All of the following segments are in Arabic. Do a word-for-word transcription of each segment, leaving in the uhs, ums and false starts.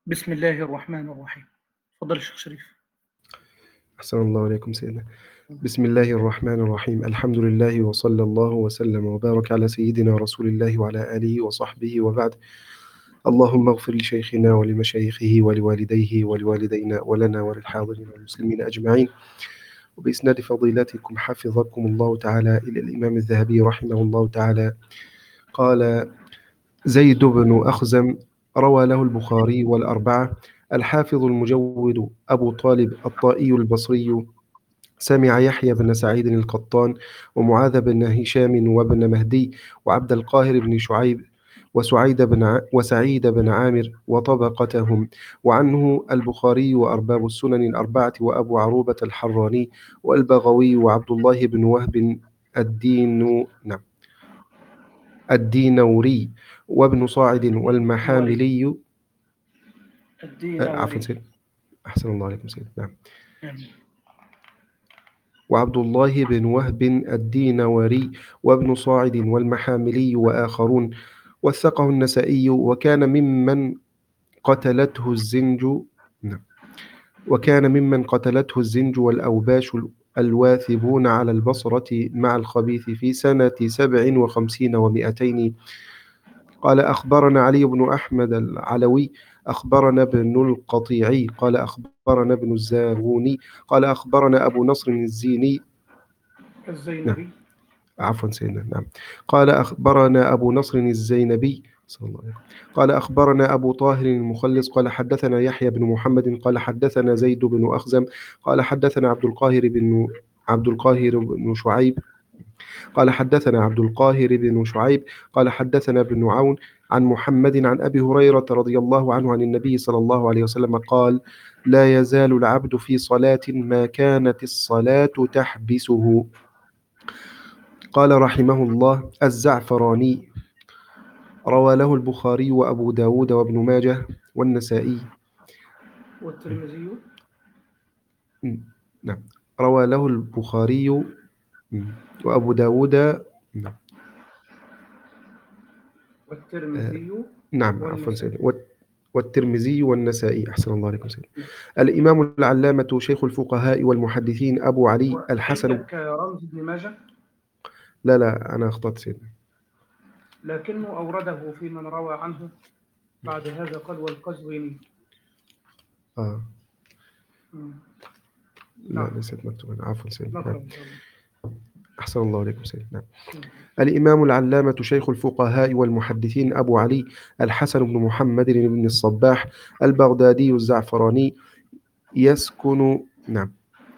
بسم الله الرحمن الرحيم. تفضل الشيخ شريف. أحسن الله عليكم سيدنا. بسم الله الرحمن الرحيم. الحمد لله وصلى الله وسلم وبارك على سيدنا رسول الله وعلى آله وصحبه وبعد. اللهم اغفر لشيخنا ولمشايخه ولوالديه ولوالدينا ولنا وللحاضرين والمسلمين أجمعين. وبإسناد فضيلتكم حفظكم الله تعالى إلى الإمام الذهبي رحمه الله تعالى قال: زيد بن أخزم روى له البخاري والأربعة. الحافظ المجود أبو طالب الطائي البصري سمع يحيى بن سعيد القطان ومعاذ بن هشام وابن مهدي وعبد القاهر بن شعيب وسعيد بن ع... وسعيد بن عامر وطبقتهم، وعنه البخاري وأرباب السنن الأربعة وأبو عروبة الحراني والبغوي وعبد الله بن وهب الدين نعم الدينوري وابن صاعد والمحاملي. آه، عفوا سيد، أحسن الله عليكم سيد. نعم. وعبد الله بن وهب الدينوري وابن صاعد والمحاملي وآخرون، وثقه النسائي، وكان ممن قتلته الزنج نعم. وكان ممن قتلته الزنج والأوباش الواثبون على البصرة مع الخبيث في سنة سبع وخمسين ومائتين. قال: أخبرنا علي بن أحمد العلوي، أخبرنا ابن القطيعي، قال: أخبرنا ابن الزاغوني، قال: أخبرنا أبو نصر الزيني الزينبي. نعم. عفوا سيدنا. نعم. قال: أخبرنا أبو نصر الزينبي صلى الله عليه وسلم. قال: أخبرنا أبو طاهر المخلص قال: حدثنا يحيى بن محمد قال: حدثنا زيد بن أخزم قال: حدثنا عبد القاهر بن عبد القاهر بن شعيب قال: حدثنا عبد القاهر بن شعيب قال: حدثنا ابن عون عن محمد عن أبي هريرة رضي الله عنه عن النبي صلى الله عليه وسلم قال: لا يزال العبد في صلاة ما كانت الصلاة تحبسه. قال رحمه الله: الزعفراني روى له البخاري وأبو داود وابن ماجه والنسائي والترمذي. نعم. روى له البخاري وأبو داود نعم. والترمذي آه نعم عفوا والنسائي. سيدي. والترمذي والنسائي. أحسن الله عليكم سيدي. الإمام العلامة شيخ الفقهاء والمحدثين أبو علي الحسن. عندك رمز ابن ماجه؟ لا لا أنا أخطأت سيدنا، لكنه أورده في من روى عنه بعد هذا قال: والقزويني. آه. مم. لا نعم. ليست مكتوبة. عفوا سيدنا. نقرأ نعم. إن شاء الله. أحسن الله عليكم سيدنا. نعم. مم. الإمام العلامة شيخ الفقهاء والمحدثين أبو علي الحسن بن محمد بن الصباح البغدادي الزعفراني يسكن نعم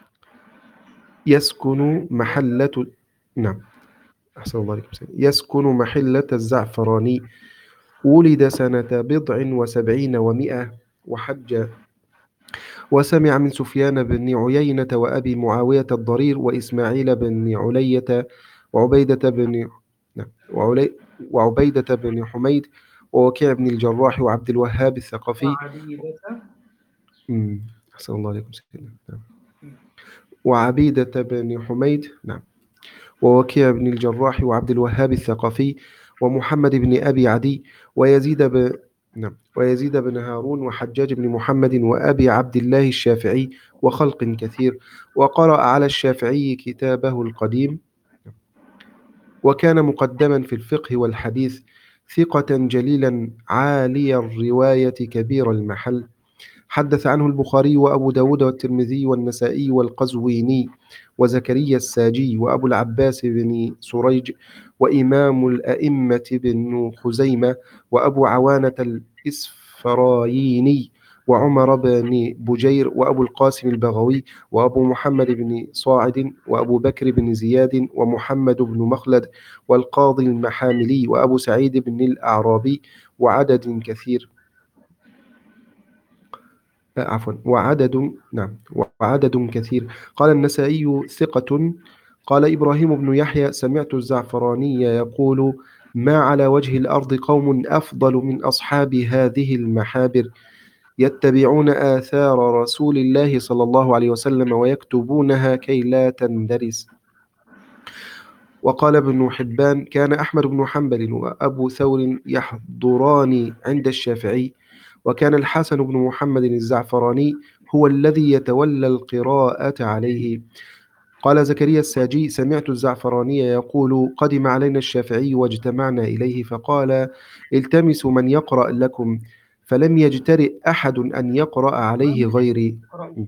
يسكن محلة نعم أحسن الله عليكم سيدنا. يسكن محلة الزعفراني. ولد سنة بضع وسبعين ومئة وحج، وسمع من سفيان بن عيينة وأبي معاوية الضرير وإسماعيل بن علية وعبيدة بن نعم وعلي وعبيدة بن حميد ووكيع بن الجراح وعبد الوهاب الثقفي. وعبيدة. أمم، أحسن الله عليكم سيدنا. نعم. وعبيدة بن حميد نعم ووكيع بن الجراح وعبد الوهاب الثقفي ومحمد بن أبي عدي ويزيد بن نعم ويزيد بن هارون وحجاج بن محمد وأبي عبد الله الشافعي وخلق كثير. وقرأ على الشافعي كتابه القديم، وكان مقدما في الفقه والحديث، ثقة جليلا عالي الرواية كبير المحل. حدث عنه البخاري وأبو داود والترمذي والنسائي والقزويني وزكريا الساجي وأبو العباس بن سريج وإمام الأئمة بن خزيمة وأبو عوانة الإسفرايني وعمر بن بجير وأبو القاسم البغوي وأبو محمد بن صاعد وأبو بكر بن زياد ومحمد بن مخلد والقاضي المحاملي وأبو سعيد بن الأعرابي وعدد كثير عفوا وعدد نعم وعدد كثير. قال النسائي: ثقة. قال إبراهيم بن يحيى: سمعت الزعفراني يقول: ما على وجه الأرض قوم أفضل من أصحاب هذه المحابر، يتبعون آثار رسول الله صلى الله عليه وسلم ويكتبونها كي لا تندرس. وقال ابن حبان: كان أحمد بن حنبل وأبو ثور يحضران عند الشافعي، وكان الحسن بن محمد الزعفراني هو الذي يتولى القراءة عليه. قال زكريا الساجي: سمعت الزعفراني يقول: قدم علينا الشافعي واجتمعنا إليه فقال: التمسوا من يقرأ لكم، فلم يجترئ أحد أن يقرأ عليه غيري. اقرأوا.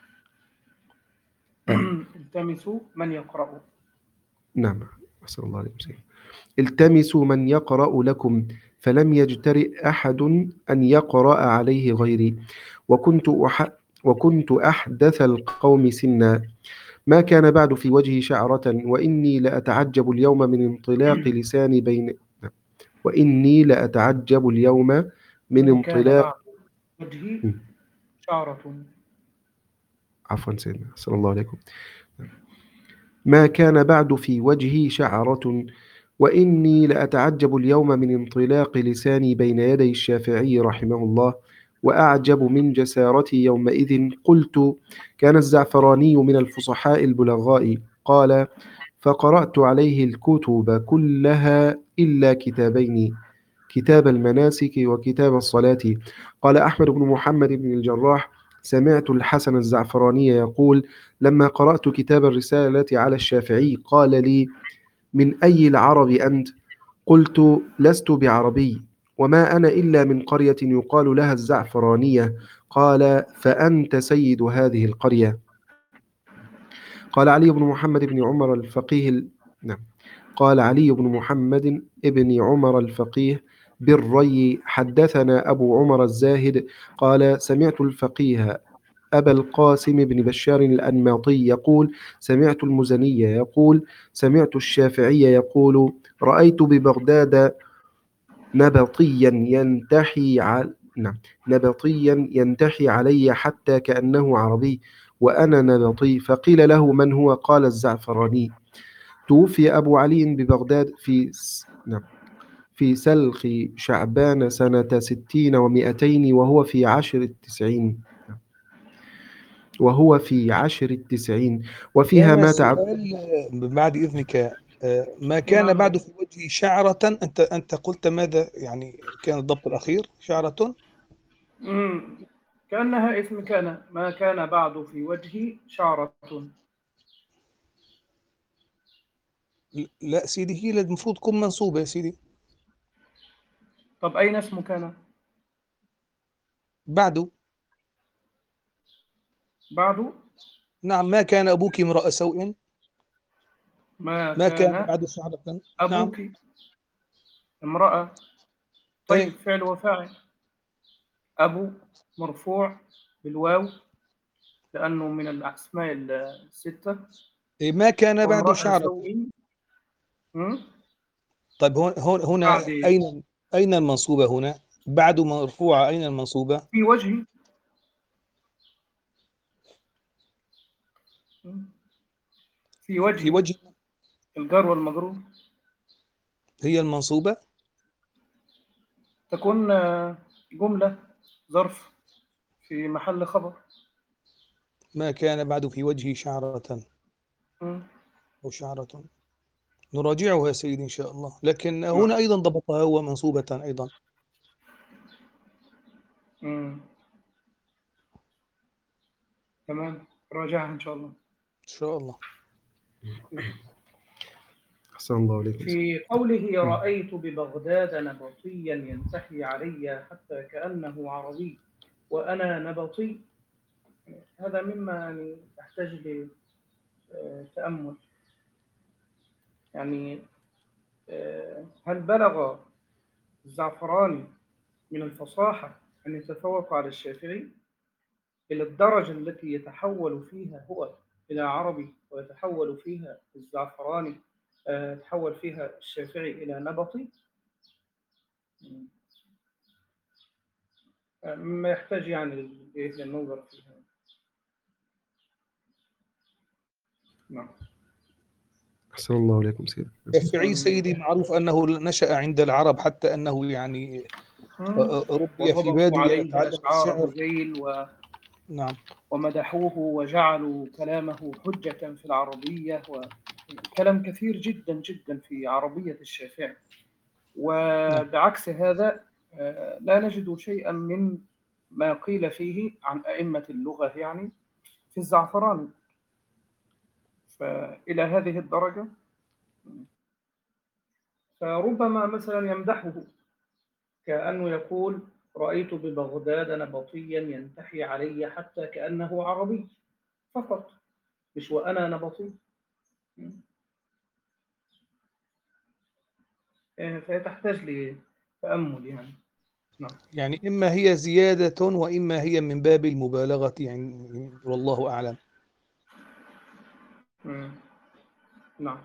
آه. التمسوا من يقرأ. نعم، أسأل الله عليكم سيدنا. التمسوا من يقرأ لكم، فلم يجترئ أحد أن يقرأ عليه غيري، وكنت أح وكنت أحدث القوم سنا، ما كان بعد في وجهي شعرة، وإني لأتعجب اليوم من انطلاق لساني بين وإني لأتعجب اليوم من ما كان انطلاق بعد وجهي م. شعرة. عفوا سيدنا، صلى الله عليكم. ما كان بعد في وجهي شعرة، وإني لأتعجب اليوم من انطلاق لساني بين يدي الشافعي رحمه الله، وأعجب من جسارتي يومئذ. قلت: كان الزعفراني من الفصحاء البلغاء. قال: فقرأت عليه الكتب كلها إلا كتابين، كتاب المناسك وكتاب الصلاة. قال أحمد بن محمد بن الجراح: سمعت الحسن الزعفراني يقول: لما قرأت كتاب الرسالة على الشافعي قال لي: من أي العرب أنت؟ قلت: لست بعربي، وما أنا إلا من قرية يقال لها الزعفرانية. قال: فأنت سيد هذه القرية. قال علي بن محمد بن عمر الفقيه ال... نعم قال علي بن محمد بن عمر الفقيه بالري: حدثنا أبو عمر الزاهد قال: سمعت الفقيه أبا القاسم بن بشار الأنماطي يقول: سمعت المزني يقول: سمعت الشافعي يقول: رأيت ببغداد نبطيا ينتحي على نعم نبطيا ينتحي علي حتى كأنه عربي، وأنا نبطي. فقيل له: من هو؟ قال: الزعفراني. توفي أبو علي ببغداد في س... نعم في سلخ شعبان سنة ستين ومئتين، وهو في عشر التسعين وهو في عشر التسعين وفيها هنا مات عبد. سؤال آه، بعد إذنك. آه، ما كان نعم. بعد في وجهي شعرة، أنت أنت قلت ماذا يعني كان الضبط الأخير؟ شعرة؟ مم. كأنها اسم كان. ما كان بعد في وجهي شعرة. لا سيدي، هي المفروض تكون منصوبة يا سيدي. طب أين اسم كان؟ بعده. بعد. نعم، ما كان أبوك امرأ سوء. ما ما كان كان بعد شعرة. نعم. أبوك امرأة. طيب، إيه. فعل وفاعل. أبو مرفوع بالواو لأنه من الأسماء الستة. إيه، ما كان بعد وامرأة شعرة. سوء. مم؟ طيب هون هون هنا بعد أين أين المنصوبة هنا؟ بعد مرفوعة، أين المنصوبة؟ في وجهي. مم. في في وجهي وجه. الجار والمجرور. هي المنصوبة. تكون آه، جملة ظرف في محل خبر. ما كان بعد في وجهي شعرة مم. أو شعرة. نراجعها يا سيدي إن شاء الله، لكن نعم. هنا أيضا ضبطها هو منصوبة أيضا. مم. تمام، راجعها إن شاء الله. إن شاء الله. أحسن الله عليكم. في قوله: رأيت ببغداد نبطيا ينتحي علي حتى كأنه عربي وأنا نبطي، هذا مما يعني يحتاج لتأمل. يعني آه، هل بلغ الزعفراني من الفصاحة أن يتفوق على الشافعي إلى الدرجة التي يتحول فيها هو إلى عربي، ويتحول فيها الزعفراني آه، يتحول فيها الشافعي إلى نبطي؟ آه، مما يحتاج يعني للنظر فيها. نعم. أحسن الله عليكم سيدي. الشافعي سيدي معروف أنه نشأ عند العرب، حتى أنه يعني ربي في وضبطوا بادية عليه يتعلم أشعار الشعر. بذيل و... نعم. ومدحوه وجعلوا كلامه حجة في العربية، وكلام كثير جدا جدا في عربية الشافعي. نعم. وبعكس هذا آه، لا نجد شيئا من ما قيل فيه عن أئمة اللغة يعني في الزعفراني. فإلى هذه الدرجة، فربما مثلا يمدحه، كأنه يقول: رأيت ببغداد نبطيا ينتحي علي حتى كأنه عربي فقط، مش وأنا نبطي. آه، فهي تحتاج لتأمل يعني. نعم. يعني إما هي زيادة وإما هي من باب المبالغة يعني، والله أعلم. مم. نعم.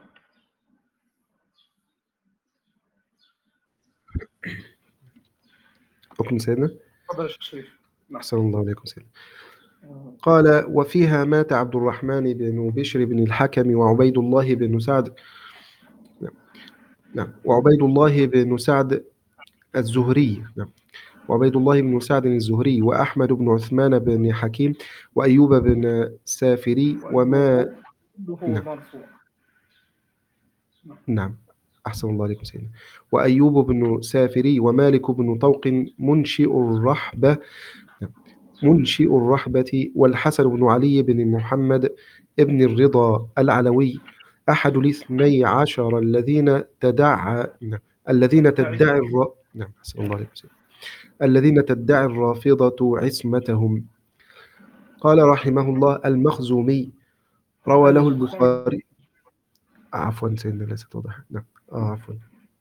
حكم سيدنا. تفضل يا شيخ شريف. نعم. أحسن الله عليكم سيدنا. آه. قال: وفيها مات عبد الرحمن بن بشر بن الحكم وعبيد الله بن سعد نعم نعم وعبيد الله بن سعد الزهري نعم وعبيد الله بن سعد الزهري وأحمد بن عثمان بن حكيم وأيوب بن سافري وما وأيوب كله نعم مرفوع. نعم. نعم أحسن الله عليكم سيدنا. وأيوب بن سافري ومالك بن طوق منشئ الرحبة منشئ الرحبة والحسن بن علي بن محمد ابن الرضا العلوي أحد الاثني عشر الذين تدعى نعم. الذين تدعي الر... نعم أحسن الله عليكم سيدنا. الذين تدعي الرافضة عصمتهم. قال رحمه الله: المخزومي روى له البخاري عفوا سيدنا ليست واضحة. نعم آه عفوا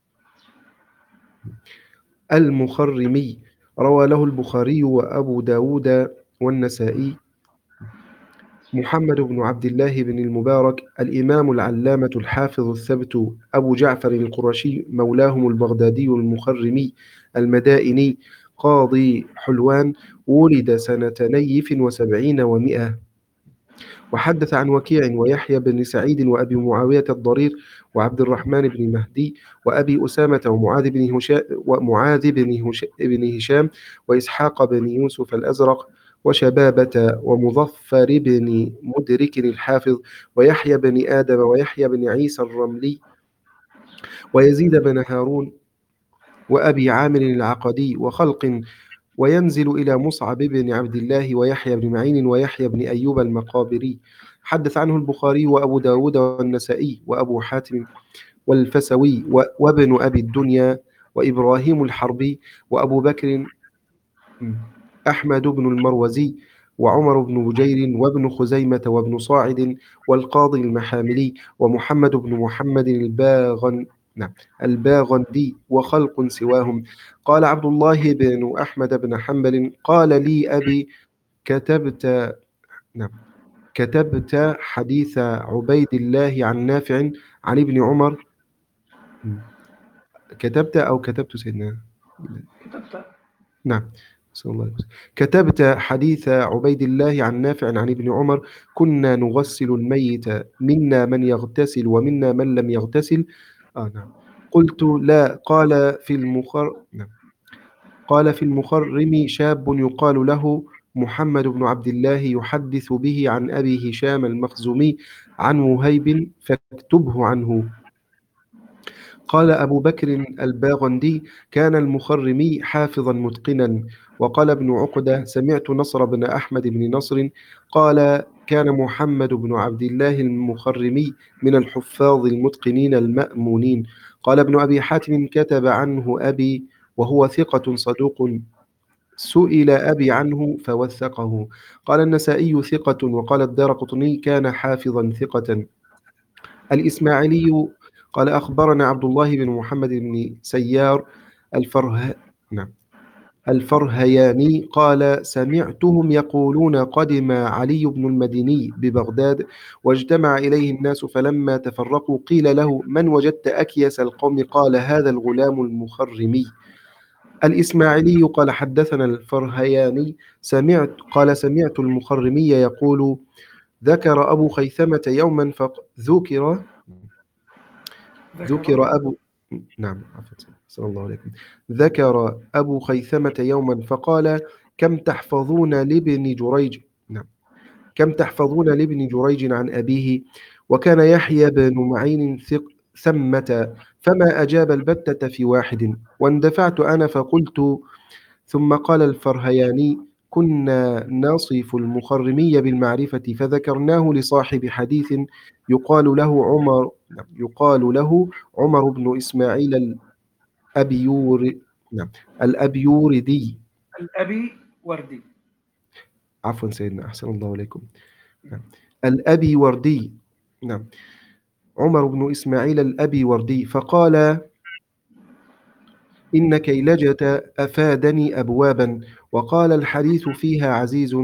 المخرمي روى له البخاري وأبو داود والنسائي. محمد بن عبد الله بن المبارك الإمام العلامة الحافظ الثبت أبو جعفر القرشي مولاهم البغدادي المخرمي المدائني قاضي حلوان ولد سنة نيف وسبعين ومئة. وحدث عن وكيع ويحيى بن سعيد وأبي معاوية الضرير وعبد الرحمن بن مهدي وأبي أسامة ومعاذ بن هشام ومعاذ بن هش- بن هشام وإسحاق بن يوسف الأزرق وشبابة ومظفر بن مدرك الحافظ ويحيى بن آدم ويحيى بن عيسى الرملي ويزيد بن هارون وأبي عامر العقدي وخلق. وينزل إلى مصعب بن عبد الله ويحيى بن معين ويحيى بن أيوب المقابري. حدث عنه البخاري وأبو داود والنسائي وأبو حاتم والفسوي و- وابن أبي الدنيا وإبراهيم الحربي وأبو بكر أحمد بن المروزي وعمر بن بجير وابن خزيمة وابن صاعد والقاضي المحاملي ومحمد بن محمد الباغن نعم الباغندي وخلق سواهم. قال عبد الله بن أحمد بن حنبل قال لي أبي: كتبت نعم كتبت حديث عبيد الله عن نافع عن ابن عمر. كتبت أو كتبت سيدنا كتبت. نعم صلى الله عليه وسلم. كتبت حديث عبيد الله عن نافع عن ابن عمر: كنا نغسل الميت منا من يغتسل ومنا من لم يغتسل. آه نعم. قلت: لا. قال في المخر نعم. قال في المخرم شاب يقال له محمد بن عبد الله يحدث به عن أبي هشام المخزومي عن وهيب فاكتبه عنه. قال أبو بكر الباغندي: كان المخرمي حافظا متقنا. وقال ابن عقدة: سمعت نصر بن أحمد بن نصر قال: كان محمد بن عبد الله المخرمي من الحفاظ المتقنين المأمونين. قال ابن أبي حاتم: كتب عنه أبي وهو ثقة صدوق. سئل أبي عنه فوثقه. قال النسائي: ثقة. وقال الدارقطني: كان حافظا ثقة. الإسماعيلي قال: أخبرنا عبد الله بن محمد بن سيار الفره نعم الفرهياني قال: سمعتهم يقولون قدم علي بن المديني ببغداد واجتمع إليه الناس، فلما تفرقوا قيل له: من وجدت أكيس القوم؟ قال: هذا الغلام المخرمي. الإسماعيلي قال: حدثنا الفرهياني سمعت قال: سمعت المخرمي يقول: ذكر أبو خيثمة يوما فذكر ذكر أبو نعم عفوا صلى الله عليكم ذكر أبو خيثمة يوما فقال: كم تحفظون لابن جريج نعم كم تحفظون لابن جريج عن أبيه؟ وكان يحيى بن معين ثق ثمة، فما أجاب البتة في واحد. واندفعت أنا فقلت: ثم قال الفرهياني: كنا نصف المخرمي بالمعرفة، فذكرناه لصاحب حديث يقال له عمر يقال له عمر بن إسماعيل الأبيور نعم الأبيوردي. الأبي وردي. عفوا سيدنا، أحسن الله عليكم. نعم. الأبي وردي. نعم. عمر بن إسماعيل الأبي وردي. فقال: إن كيلجة أفادني أبوابا، وقال الحديث فيها عزيز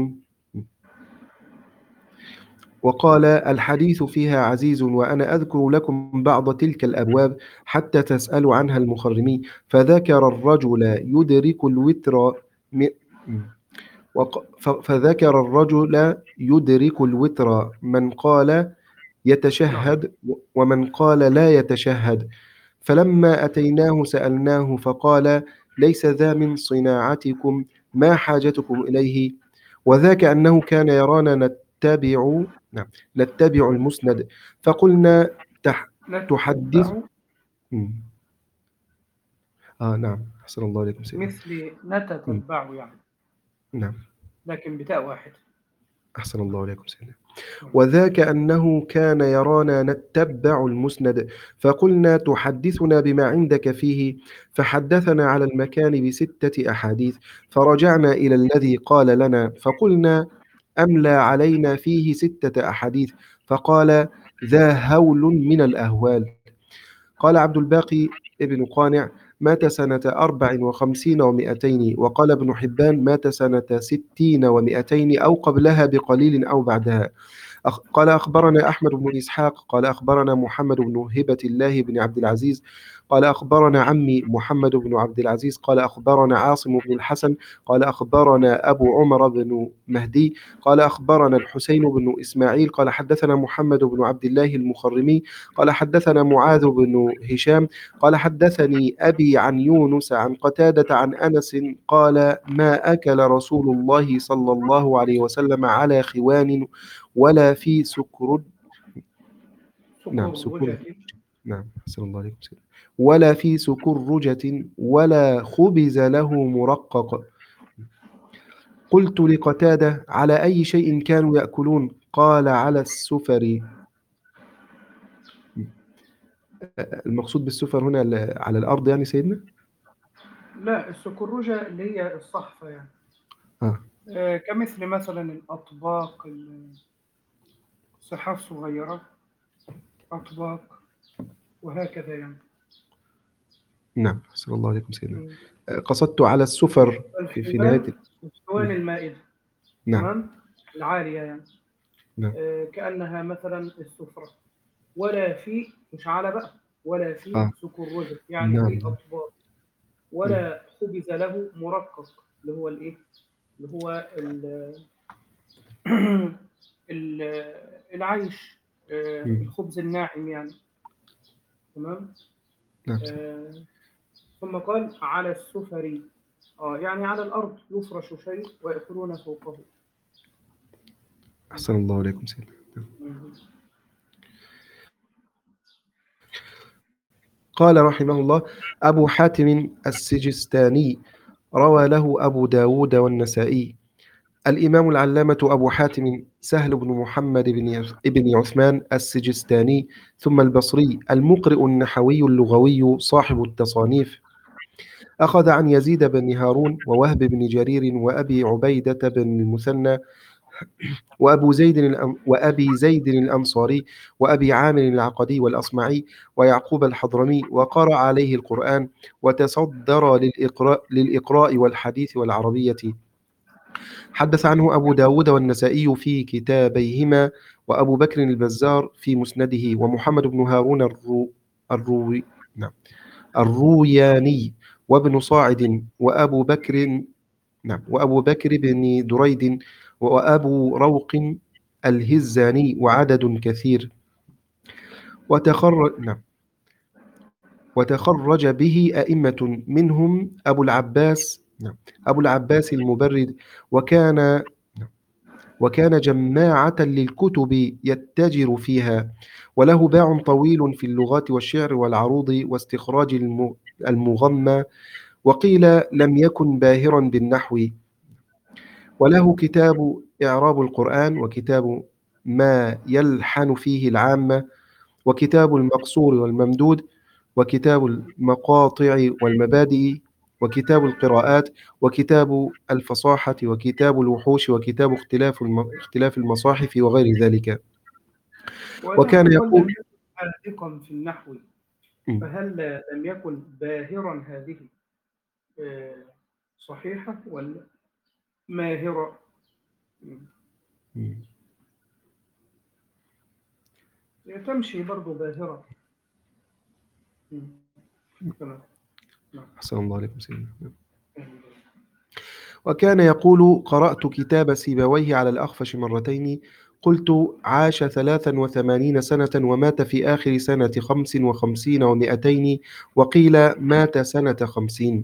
وقال الحديث فيها عزيز وأنا أذكر لكم بعض تلك الأبواب حتى تسألوا عنها المخرمين. فذكر الرجل يدرك الوتر م... وق... ف... فذكر الرجل يدرك الوتر، من قال يتشهد ومن قال لا يتشهد. فلما أتيناه سألناه فقال: ليس ذا من صناعتكم، ما حاجتكم إليه؟ وذاك أنه كان يرانا نتبع نعم نتبع المسند. فقلنا: تح... تحدث نتتبع مم. آه نعم، أحسن الله عليكم سيدنا. مثل مم. نتتبع يعني، نعم، لكن بتاء واحد. أحسن الله عليكم سيدنا. وذاك أنه كان يرانا نتبع المسند. فقلنا: تحدثنا بما عندك فيه. فحدثنا على المكان بستة أحاديث. فرجعنا إلى الذي قال لنا فقلنا: أملى علينا فيه ستة أحاديث. فقال: ذا هول من الأهوال. قال عبد الباقي ابن قانع: مات سنة أربع وخمسين ومائتين. وقال ابن حبان: مات سنة ستين ومائتين، أو قبلها بقليل أو بعدها. أخ... قال أخبرنا أحمد بن إسحاق قال أخبرنا محمد بن هبة الله بن عبد العزيز قال أخبرنا عمي محمد بن عبد العزيز قال أخبرنا عاصم بن الحسن قال أخبرنا أبو عمر بن مهدي قال أخبرنا الحسين بن إسماعيل قال حدثنا محمد بن عبد الله المخرمي قال حدثنا معاذ بن هشام قال حدثني أبي عن يونس عن قتادة عن أنس قال: ما أكل رسول الله صلى الله عليه وسلم على خوان ولا في سكر نعم سكر سكرجة. نعم أحسن الله عليكم سيدنا. ولا في سكرجة ولا خبز له مرقق. قلت لقتادة: على أي شيء كانوا يأكلون؟ قال: على السفر. المقصود بالسفر هنا ال- على الأرض يعني سيدنا؟ لا، السكرجة اللي هي الصحفة يعني. آه. آه، كمثل مثلا الأطباق، الصحاف صغيرة، أطباق، وهكذا يعني. نعم أحسن الله عليكم سيدنا. مم. قصدت على السفر في, في نهاية الحيوان الحيوان المائدة، نعم تمام، العالية يعني. نعم آه، كأنها مثلا السفرة. ولا في، مش على بقى، ولا في آه. سكرجة يعني نعم في أطباق، ولا خبز له مرقق، اللي هو الإيه؟ اللي هو ال ال العيش، آه، مم. الخبز الناعم يعني. تمام. نعم آه، ثم قال: على السفر، اه يعني على الأرض يفرش شيء ويأكلون فوقه. أحسن الله عليكم سيدنا. مم. قال رحمه الله: أبو حاتم السجستاني روى له أبو داود والنسائي. الإمام العلامة أبو حاتم سهل بن محمد بن ابن عثمان السجستاني ثم البصري، المقرئ النحوي اللغوي صاحب التصانيف، أخذ عن يزيد بن هارون ووهب بن جرير وأبي عبيدة بن المثنى وأبو زيد الأن... وأبي زيد الأنصاري وأبي عامر العقدي والأصمعي ويعقوب الحضرمي، وقرأ عليه القرآن وتصدر للإقراء, للإقراء والحديث والعربية. حدث عنه أبو داود والنسائي في كتابيهما، وأبو بكر البزار في مسنده، ومحمد بن هارون الرو... الروي... نعم. الروياني وابن صاعد وأبو بكر نعم وأبو بكر بن دريد وأبو روق الهزاني وعدد كثير. وتخرج نعم وتخرج به أئمة منهم أبو العباس نعم أبو العباس المبرد، وكان نعم وكان جماعة للكتب يتجر فيها، وله باع طويل في اللغات والشعر والعروض واستخراج الم- المغمى. وقيل لم يكن باهرا بالنحو، وله كتاب إعراب القرآن، وكتاب ما يلحن فيه العامة، وكتاب المقصور والممدود، وكتاب المقاطع والمبادئ، وكتاب القراءات، وكتاب الفصاحة، وكتاب الوحوش، وكتاب اختلاف الم... اختلاف المصاحف وغير ذلك. وإذا وكان قال لم يقول يكن حاذقا في النحو، م- فهل لم يكن باهرا هذه آه، صحيحة ولا ماهرة؟ م- هي تمشي برضو باهرة. مم. تمام. نعم. أحسن الله عليكم سيدنا. وكان يقول قرأت كتاب سيبويه على الأخفش مرتين، قلت عاش ثلاثا وثمانين سنة ومات في آخر سنة خمس وخمسين ومائتين، وقيل مات سنة خمسين.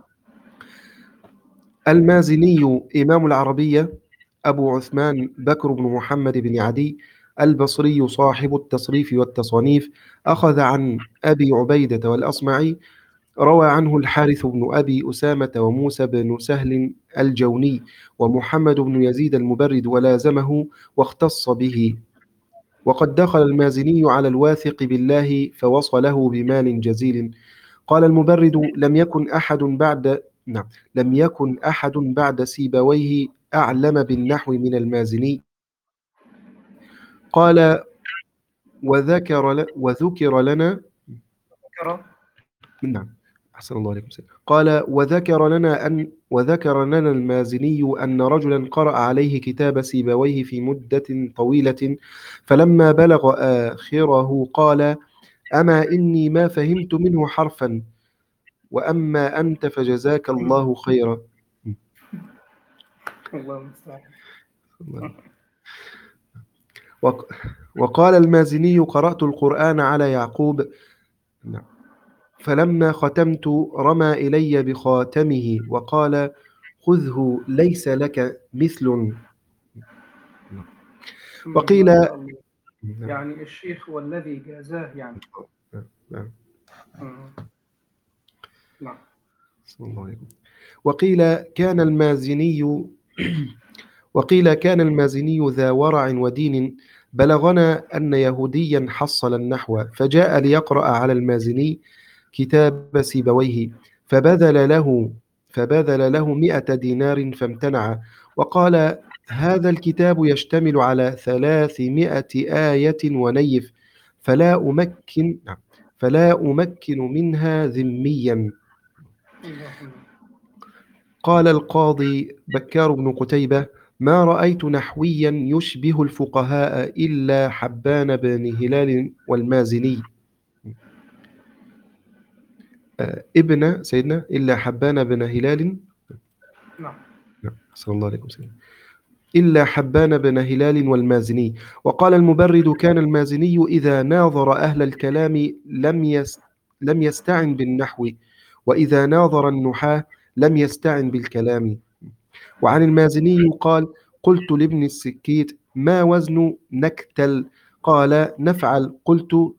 المازني إمام العربية أبو عثمان بكر بن محمد بن عدي البصري صاحب التصريف والتصانيف، أخذ عن أبي عبيدة والأصمعي، روى عنه الحارث بن أبي أسامة وموسى بن سهل الجوني ومحمد بن يزيد المبرد، ولازمه واختص به. وقد دخل المازني على الواثق بالله فوصله بمال جزيل. قال المبرد لم يكن أحد بعد نعم لم يكن أحد بعد سيبويه أعلم بالنحو من المازني. قال وذكر ل... وذكر لنا ذكر. نعم أحسن الله عليكم سيدنا. قال وذكر لنا أن وذكر لنا المازني أن رجلا قرأ عليه كتاب سيبويه في مدة طويلة، فلما بلغ آخره قال أما إني ما فهمت منه حرفا، وأما أنت فجزاك الله خيرا. الله المستعان. وق- وقال المازني قرأت القرآن على يعقوب، نعم، فلما ختمت رمى إلي بخاتمه وقال خذه ليس لك مثل. وقيل ما شاء الله. نعم، يعني الشيخ هو الذي جازاه يعني. نعم، نعم، مم. نعم. صلى الله عليه وسلم. وقيل كان المازني وقيل كان المازني ذا ورع ودين، بلغنا أن يهوديا حصل النحو فجاء ليقرأ على المازني كتاب سيبويه، فبذل له فبذل له مئة دينار فامتنع، وقال هذا الكتاب يشتمل على ثلاثمائة آية ونيف، فلا أمكن نعم، فلا أمكن منها ذميا. اللهم. قال القاضي بكار بن قتيبة ما رأيت نحويا يشبه الفقهاء إلا حبان بن هلال والمازني. آه، ابن سيدنا إلا حبان بن هلال نعم. نعم، صلى الله عليه وسلم إلا حبان بن هلال والمازني. وقال المبرد كان المازني إذا ناظر أهل الكلام لم يس لم يستعن بالنحو، وإذا ناظر النحاة لم يستعن بالكلام. وعن المازني قال قلت لابن السكيت ما وزن نكتل؟ قال نفعل. قلت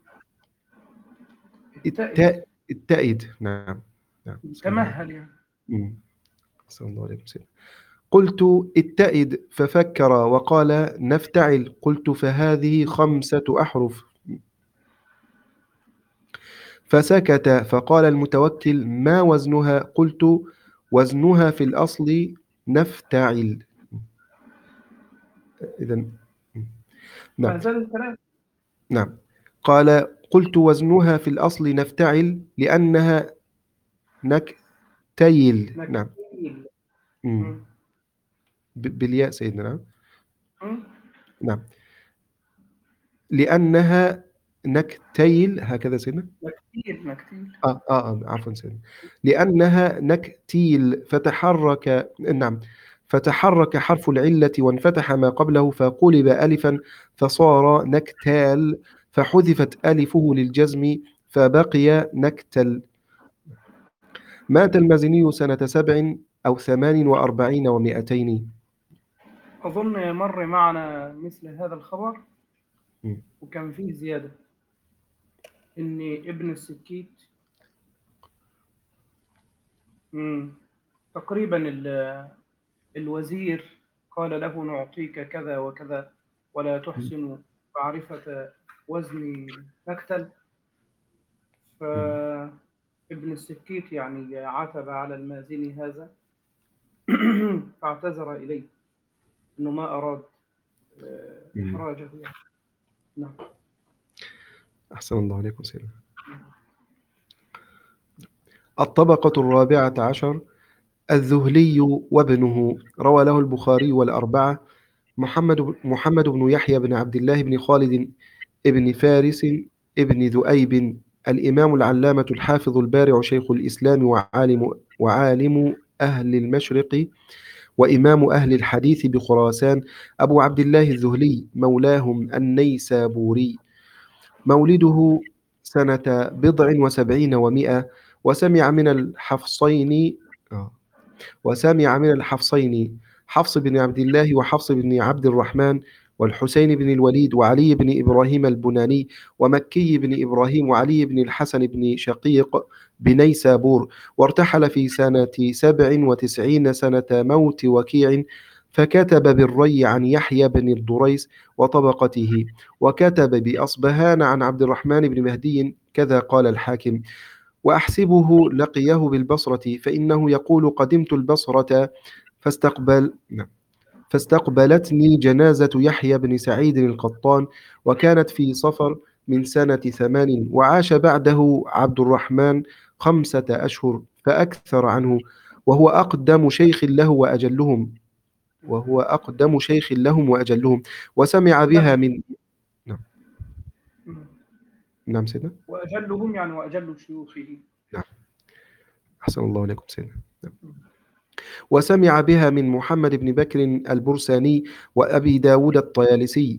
التائد. الت- التائد نعم نعم صلى الله عليه تمهل يعني. وسلم. صلى الله عليه وسلم. قلت التائد ففكر وقال نفتعل. قلت فهذه خمسة أحرف. فسكت فقال المتوكل ما وزنها؟ قلت وزنها في الأصل نفتعل. إذن ما نعم زال الكلام. نعم. قال قلت وزنها في الأصل نفتعل لأنها نكتيل. نعم نكيل. مم. مم. ب- بالياء سيدنا. نعم مم. نعم لأنها نكتيل هكذا سيدنا. نكتيل. نكتيل. آه آه آه، عفوا سيدنا. لأنها نكتيل فتحرك نعم فتحرك حرف العلة وانفتح ما قبله فقلب ألفا فصار نكتال، فحذفت ألفه للجزم فبقي نكتل. مات المازني سنة سبع أو ثمان وأربعين ومائتين. أظن مر معنا مثل هذا الخبر، م. وكان فيه زيادة إن ابن السكيت مم. تقريبا ال- الوزير قال له نعطيك كذا وكذا ولا تحسن معرفة وزن مكتل، م. فابن السكيت يعني عتب على المازني هذا فاعتذر إليه إنه ما أراد آه، م. إحراجه يعني. نعم. أحسن الله عليكم سيدنا. الطبقة الرابعة عشر الذهلي وابنه، روى له البخاري والأربعة. محمد محمد بن يحيى بن عبد الله بن خالد ابن فارس ابن ذؤيب، الإمام العلامة الحافظ البارع شيخ الإسلام وعالم وعالم أهل المشرق وإمام أهل الحديث بخراسان، أبو عبد الله الذهلي مولاهم النيسابوري. مولده سنة بضع وسبعين ومائة، وسمع من الحفصين آه، وسمع من الحفصين حفص بن عبد الله وحفص بن عبد الرحمن والحسين بن الوليد وعلي بن إبراهيم البناني ومكي بن إبراهيم وعلي بن الحسن بن شقيق بني سابور، وارتحل في سنة سبع وتسعين سنة موت وكيع، فكتب بالري عن يحيى بن الدريس وطبقته، وكتب بأصبهان عن عبد الرحمن بن مهدي، كذا قال الحاكم. وأحسبه لقيه بالبصرة، فإنه يقول قدمت البصرة فاستقبل نعم. فاستقبلتني جنازة يحيى بن سعيد القطان، وكانت في صفر من سنة ثمان، وعاش بعده عبد الرحمن خمسة أشهر فأكثر عنه، وهو أقدم شيخ له وأجلهم وهو أقدم شيخ لهم وأجلهم، وسمع بها من نعم مم. نعم سيدنا. وأجلهم يعني وأجل شيوخه. نعم أحسن الله عليكم سيدنا. نعم. وسمع بها من محمد بن بكر البرساني وأبي داود الطيالسي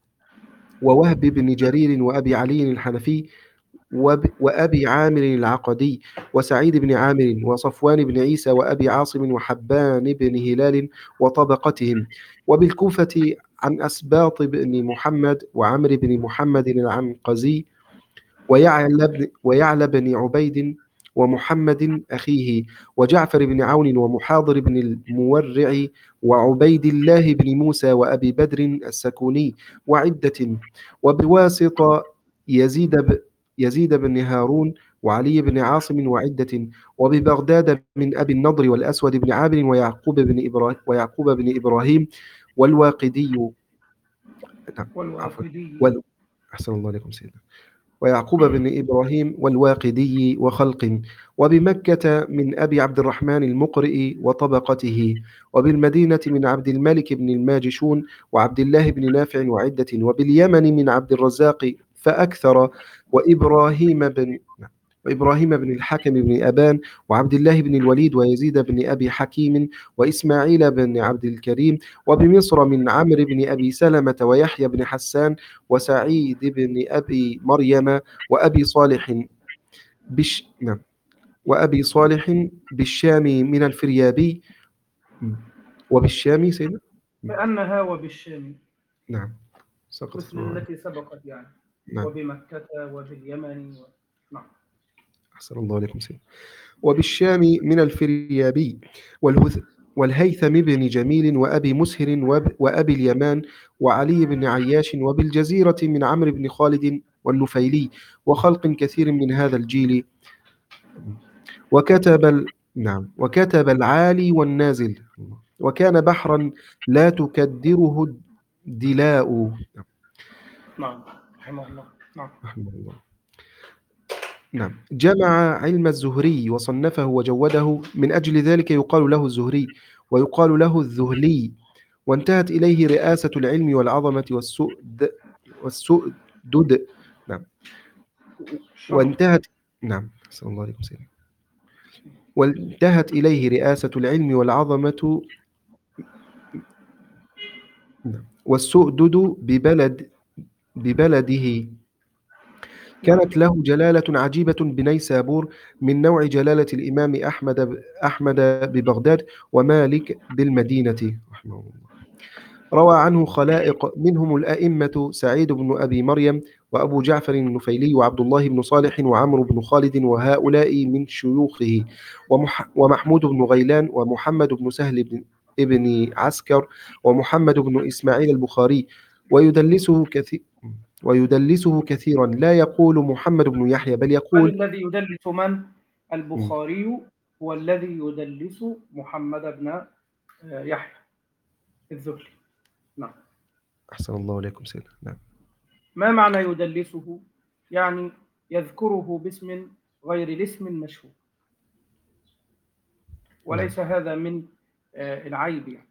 ووهب بن جرير وأبي علي الحنفي وب- وأبي عامر العقدي وسعيد بن عامر وصفوان بن عيسى وأبي عاصم وحبان بن هلال وطبقتهم. وبالكوفة عن أسباط بن محمد وعمر بن محمد العنقزي ويعلى بن, ويعلى بن عبيد ومحمد أخيه وجعفر بن عون ومحاضر بن المورع وعبيد الله بن موسى وأبي بدر السكوني وعدة، وبواسطة يزيد ب يزيد بن هارون وعلي بن عاصم وعدة، وببغداد من أبي النضر والأسود بن عامر ويعقوب بن إبراهيم ويعقوب بن إبراهيم والواقدي نعم عفوا والواقدي. وال... أحسن الله عليكم سيدنا. ويعقوب بن إبراهيم والواقدي وخلق. وبمكة من أبي عبد الرحمن المقرئ وطبقته. وبالمدينة من عبد الملك بن الماجشون وعبد الله بن نافع وعدة. وباليمن من عبد الرزاق فأكثر وإبراهيم بن وإبراهيم بن الحكم بن أبان وعبد الله بن الوليد ويزيد بن أبي حكيم وإسماعيل بن عبد الكريم. وبمصر من عمرو بن أبي سلمة ويحيى بن حسان وسعيد بن أبي مريم وأبي صالح بش نعم وأبي صالح بالشام من الفريابي وبالشام سيدنا كأنها وبالشام نعم سقط مثل التي سبقت يعني. نعم وبمكة وباليمن و... نعم. أحسن الله عليكم سيدنا. وبالشام من الفريابي والهث والهيثم بن جميل وأبي مسهر وب- وأبي اليمان وعلي بن عياش. وبالجزيرة من عمرو بن خالد والنفيلي وخلق كثير من هذا الجيل. وكتب ال... نعم وكتب العالي والنازل، وكان بحرا لا تكدره الدلاء. نعم رحمه الله. نعم. رحمه الله. نعم جمع علم الزهري وصنفه وجوده، من أجل ذلك يقال له الزهري ويقال له الذهلي. وانتهت إليه رئاسة العلم والعظمة والسؤد والسؤدد نعم الشرف. وانتهت نعم أحسن الله عليكم سيدنا. وانتهت إليه رئاسة العلم والعظمة نعم والسؤدد ببلد ببلده. كانت له جلالة عجيبة بنيسابور من نوع جلالة الإمام أحمد أحمد ببغداد ومالك بالمدينة رحمه الله. روى عنه خلائق منهم الأئمة سعيد بن أبي مريم وأبو جعفر النفيلي وعبد الله بن صالح وعمرو بن خالد، وهؤلاء من شيوخه، ومح ومحمود بن غيلان ومحمد بن سهل بن ابن عسكر ومحمد بن إسماعيل البخاري. ويدلسه كثير ويدلسه كثيرا، لا يقول محمد بن يحيى بل من يقول الذي يدلس من؟ البخاري هو الذي يدلس محمد بن يحيى الذهلي. نعم. أحسن الله إليكم سيدنا. نعم. ما معنى يدلسه؟ يعني يذكره باسم غير الاسم المشهور، وليس نعم. هذا من العيب يعني.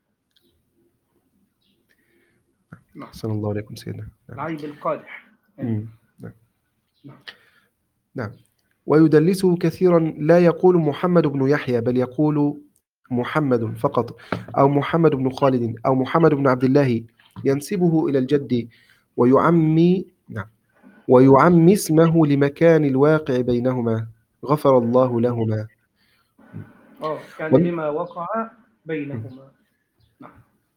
نعم. أحسن الله إليكم سيدنا. نعم. العيب القادح. مم. نعم. نعم. نعم. ويدلسه كثيرا، لا يقول محمد بن يحيى بل يقول محمد فقط، أو محمد بن خالد، أو محمد بن عبد الله، ينسبه إلى الجد ويعمي نعم ويعمي اسمه لمكان الواقع بينهما، غفر الله لهما. اه يعني وم... لما وقع بينهما. نعم.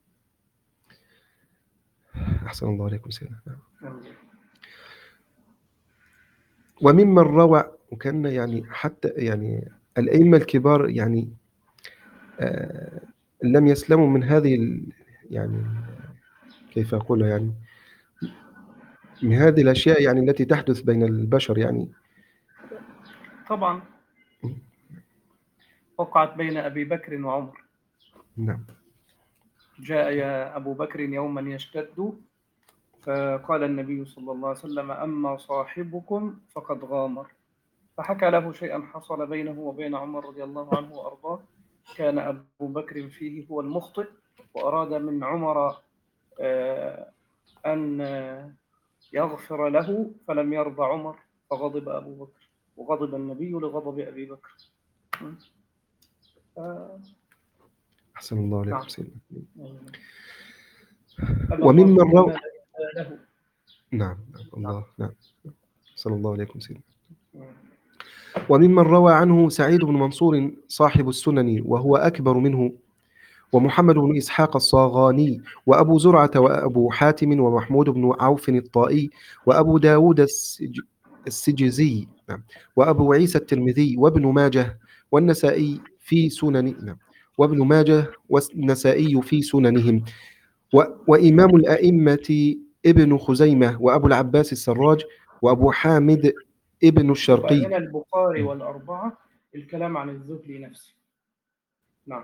أحسن الله عليكم سيدنا. نعم. وممن روى، وكان يعني حتى يعني الأئمة الكبار يعني آه لم يسلموا من هذه ال... يعني كيف أقول يعني من هذه الأشياء يعني التي تحدث بين البشر يعني. طبعا وقعت بين أبي بكر وعمر. نعم. جاء يا أبو بكر يوما يشتد، فقال النبي صلى الله عليه وسلم: أما صاحبكم فقد غامر. فحكى له شيئا حصل بينه وبين عمر رضي الله عنه وأرضاه. كان أبو بكر فيه هو المخطئ، وأراد من عمر أن يغفر له، فلم يرضى عمر، فغضب أبو بكر، وغضب النبي لغضب أبي بكر. أحسن الله عليكم نعم. سيدنا. ومن روى له. نعم. نعم. الله. نعم. أحسن الله عليكم سيدنا. وممن روى عنه سعيد بن منصور صاحب السنن وهو أكبر منه، ومحمد بن إسحاق الصاغاني، وأبو زرعة، وأبو حاتم، ومحمود بن عوف الطائي، وأبو داود السج... السجزي، نعم، وأبو عيسى الترمذي، وابن ماجه والنسائي في سنن نعم وابن ماجه والنسائي في سننهم، و... وإمام الأئمة ابن خزيمة، وأبو العباس السراج، وأبو حامد ابن الشرقي. وهنا البخاري والأربعة الكلام عن الذهلي نفسه. نعم.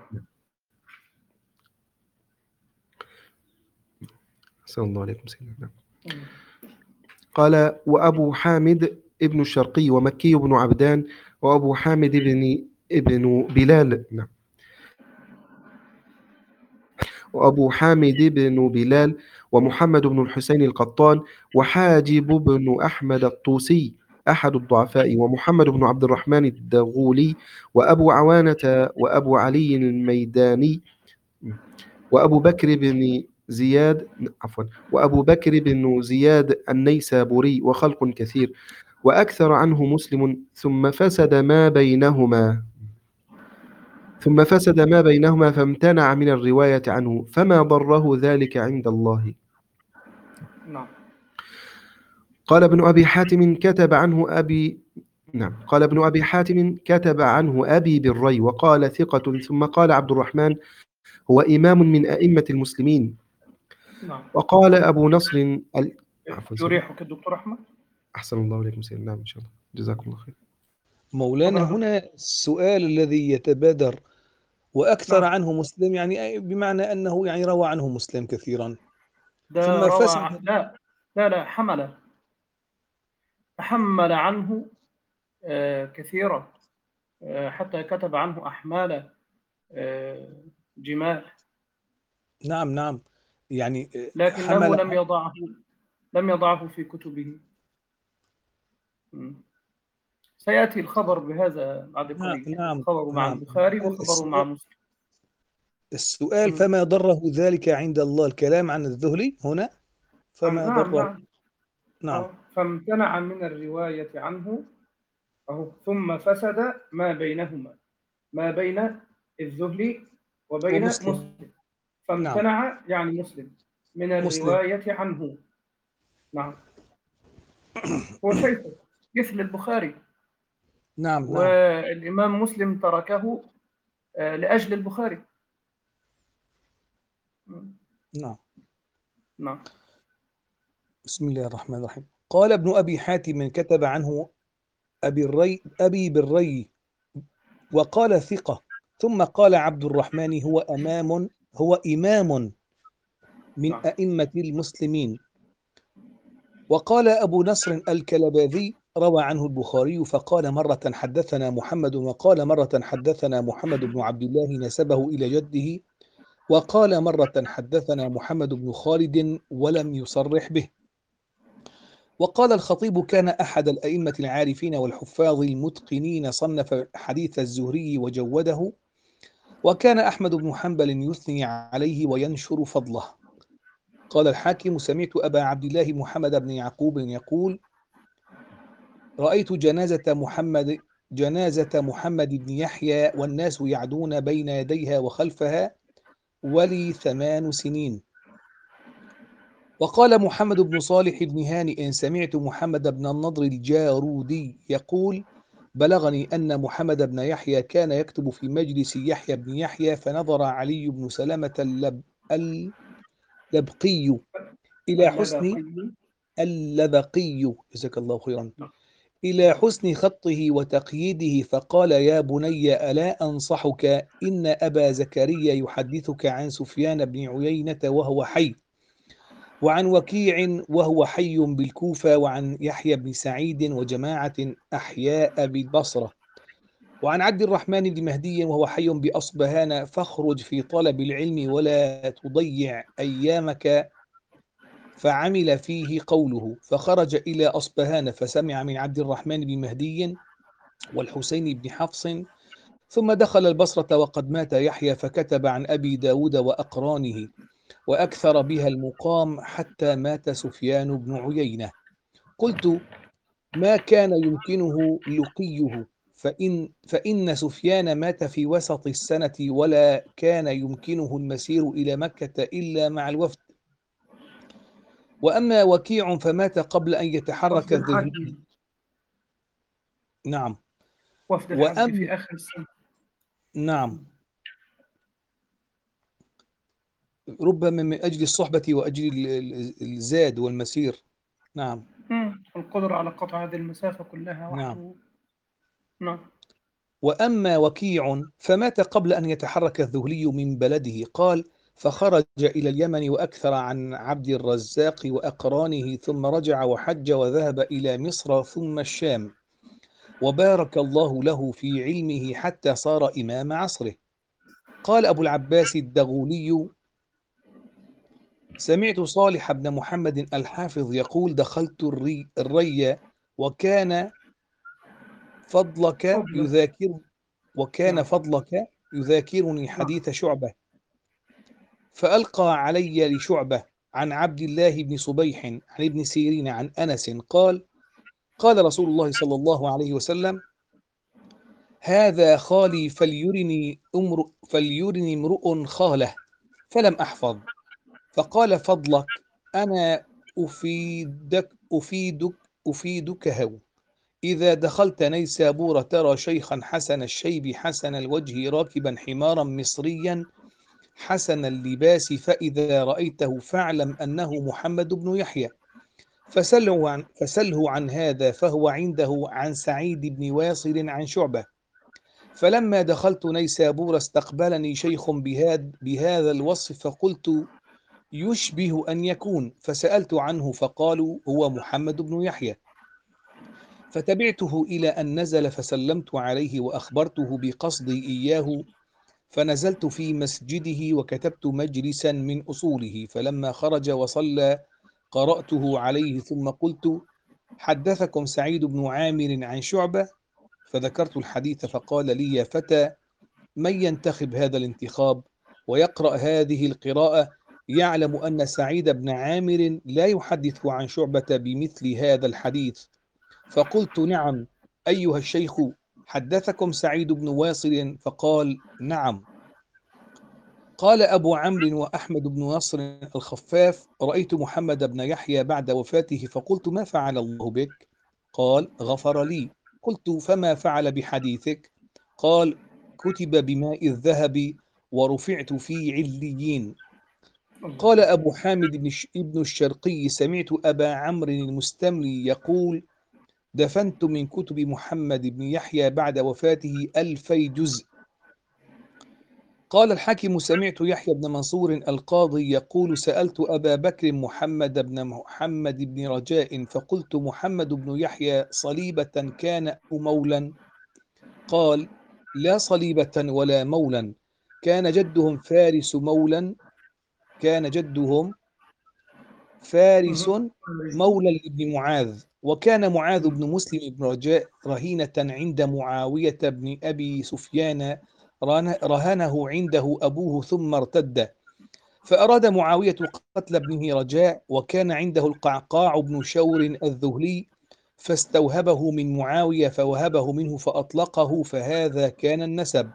صلى الله عليكم سيدنا. قال: وأبو حامد ابن الشرقي، ومكي بن عبدان، وأبو حامد ابن ابن بلال نعم وأبو حامد بن بلال، ومحمد بن الحسين القطان، وحاجب بن أحمد الطوسي أحد الضعفاء، ومحمد بن عبد الرحمن الدغولي، وأبو عوانة، وأبو علي الميداني، وأبو بكر بن زياد عفوا وأبو بكر بن زياد النيسابوري، وخلق كثير، وأكثر عنه مسلم. ثم فسد ما بينهما ثم فسد ما بينهما فامتنع من الرواية عنه، فما ضره ذلك عند الله. نعم. قال ابن أبي حاتم كتب عنه أبي نعم قال ابن أبي حاتم كتب عنه أبي بالري، وقال ثقة. ثم قال عبد الرحمن: هو إمام من أئمة المسلمين. نعم. وقال أبو نصر ال... يريحك الدكتور أحمد. أحسن الله عليكم سيدنا. نعم إن شاء الله، جزاكم الله خير. مولانا هنا السؤال الذي يتبادر: وأكثر نعم. عنه مسلم، يعني بمعنى أنه يعني روى عنه مسلم كثيرا، ده ثم روى فسد. لا لا لا حمل تحمل عنه آه كثيرا، آه حتى كتب عنه أحمال آه جمال. نعم نعم يعني لكنه حمل لم يضعه لم يضعه في كتبه. سيأتي الخبر بهذا بعد نعم قليل، نعم خبر مع نعم البخاري وخبر مع السؤال, مسلم. السؤال م. فما ضره ذلك عند الله؟ الكلام عن الذهلي هنا، فما نعم ضره؟ نعم نعم. أه. فامتنع من الرواية عنه أهو. ثم فسد ما بينهما، ما بين الذهلي وبين ومسلم. مسلم. فامتنع يعني مسلم من مسلم. الرواية عنه. نعم، هو شيخ مثل البخاري، نعم نعم والإمام مسلم تركه آه، لأجل البخاري. نعم. نعم. بسم الله الرحمن الرحيم. قال ابن أبي حاتم كتب عنه أبي الري أبي بالري وقال ثقة. ثم قال عبد الرحمن هو أمام هو إمام من نعم. أئمة المسلمين. وقال أبو نصر الكلباذي روى عنه البخاري فقال مرة حدثنا محمد، وقال مرة حدثنا محمد بن عبد الله نسبه إلى جده، وقال مرة حدثنا محمد بن خالد ولم يصرح به. وقال الخطيب كان أحد الأئمة العارفين والحفاظ المتقنين، صنف حديث الزهري وجوده، وكان أحمد بن حنبل يثني عليه وينشر فضله. قال الحاكم سمعت أبا عبد الله محمد بن يعقوب يقول رأيت جنازة محمد جنازة محمد بن يحيى والناس يعدون بين يديها وخلفها ولي ثمان سنين. وقال محمد بن صالح بن هانئ سمعت محمد بن النضر الجارودي يقول بلغني أن محمد بن يحيى كان يكتب في مجلس يحيى بن يحيى، فنظر علي بن سلمة اللب اللبقي إلى حسن اللبقي. اللبقي جزاك الله خيرا نعم. إلى حسن خطه وتقييده، فقال يا بني ألا أنصحك؟ إن أبا زكريا يحدثك عن سفيان بن عيينة وهو حي، وعن وكيع وهو حي بالكوفة، وعن يحيى بن سعيد وجماعة أحياء بالبصرة، وعن عبد الرحمن بن مهدي وهو حي بأصبهان، فاخرج في طلب العلم ولا تضيع أيامك. فعمل فيه قوله، فخرج إلى أصبهان فسمع من عبد الرحمن بن مهدي والحسين بن حفص، ثم دخل البصرة وقد مات يحيى، فكتب عن أبي داود وأقرانه وأكثر بها المقام حتى مات سفيان بن عيينة. قلت ما كان يمكنه لقيه، فإن, فإن سفيان مات في وسط السنة ولا كان يمكنه المسير إلى مكة إلا مع الوفد. وأما وكيع فمات قبل أن يتحرك وفد الحج. الذهول. نعم. وفد الحج وأم في آخر السنة. نعم، ربما من أجل الصحبة وأجل ال- ال- الزاد والمسير. نعم مم. القدرة على قطع هذه المسافة كلها نعم. وحده. نعم. وأما وكيع فمات قبل أن يتحرك الذهلي من بلده. قال فخرج إلى اليمن وأكثر عن عبد الرزاق وأقرانه، ثم رجع وحج وذهب إلى مصر ثم الشام، وبارك الله له في علمه حتى صار إمام عصره. قال أبو العباس الدغولي سمعت صالح بن محمد الحافظ يقول دخلت الري, الري وكان فضلك فضلا. يذاكر وكان نعم. فضلك يذاكرني حديث شعبة، فألقى علي لشعبة عن عبد الله بن صبيح عن ابن سيرين عن أنس قال قال رسول الله صلى الله عليه وسلم هذا خالي فليرني امرؤ فليرني امرؤ خاله، فلم أحفظ. فقال فضلك أنا أفيدك أفيدك أفيدكه. إذا دخلت نيسابور ترى شيخا حسن الشيب حسن الوجه راكبا حمارا مصريا حسن اللباس، فإذا رأيته فاعلم أنه محمد بن يحيى، فسله عن, فسله عن هذا، فهو عنده عن سعيد بن واصل عن شعبة. فلما دخلت نيسابور استقبلني شيخ بهذا, بهذا الوصف، فقلت يشبه أن يكون، فسألت عنه فقالوا هو محمد بن يحيى. فتبعته إلى أن نزل فسلمت عليه وأخبرته بقصدي إياه، فنزلت في مسجده وكتبت مجلسا من أصوله، فلما خرج وصلى قرأته عليه ثم قلت حدثكم سعيد بن عامر عن شعبة، فذكرت الحديث فقال لي يا فتى من ينتخب هذا الانتخاب ويقرأ هذه القراءة يعلم أن سعيد بن عامر لا يحدث عن شعبة بمثل هذا الحديث. فقلت نعم أيها الشيخ، حدثكم سعيد بن واصل؟ فقال نعم. قال أبو عمرو وأحمد بن نصر الخفاف: رأيت محمد بن يحيى بعد وفاته فقلت: ما فعل الله بك؟ قال: غفر لي. قلت: فما فعل بحديثك؟ قال: كتب بماء الذهب ورفعت في عليين. قال أبو حامد بن ش- ابن الشرقي: سمعت أبا عمرو المستملي يقول: دفنت من كتب محمد بن يحيى بعد وفاته ألفي جزء. قال الحاكم: سمعت يحيى بن منصور القاضي يقول: سألت أبا بكر محمد بن محمد بن رجاء فقلت: محمد بن يحيى صليبة كان أو مولا؟ قال: لا صليبة ولا مولا، كان جدهم فارس مولا كان جدهم فارس مولى لابن معاذ، وكان معاذ بن مسلم بن رجاء رهينة عند معاوية بن أبي سفيان، رهن- رهنه عنده أبوه ثم ارتد، فأراد معاوية قتل ابنه رجاء، وكان عنده القعقاع بن شور الذهلي، فاستوهبه من معاوية فوهبه منه فأطلقه، فهذا كان النسب.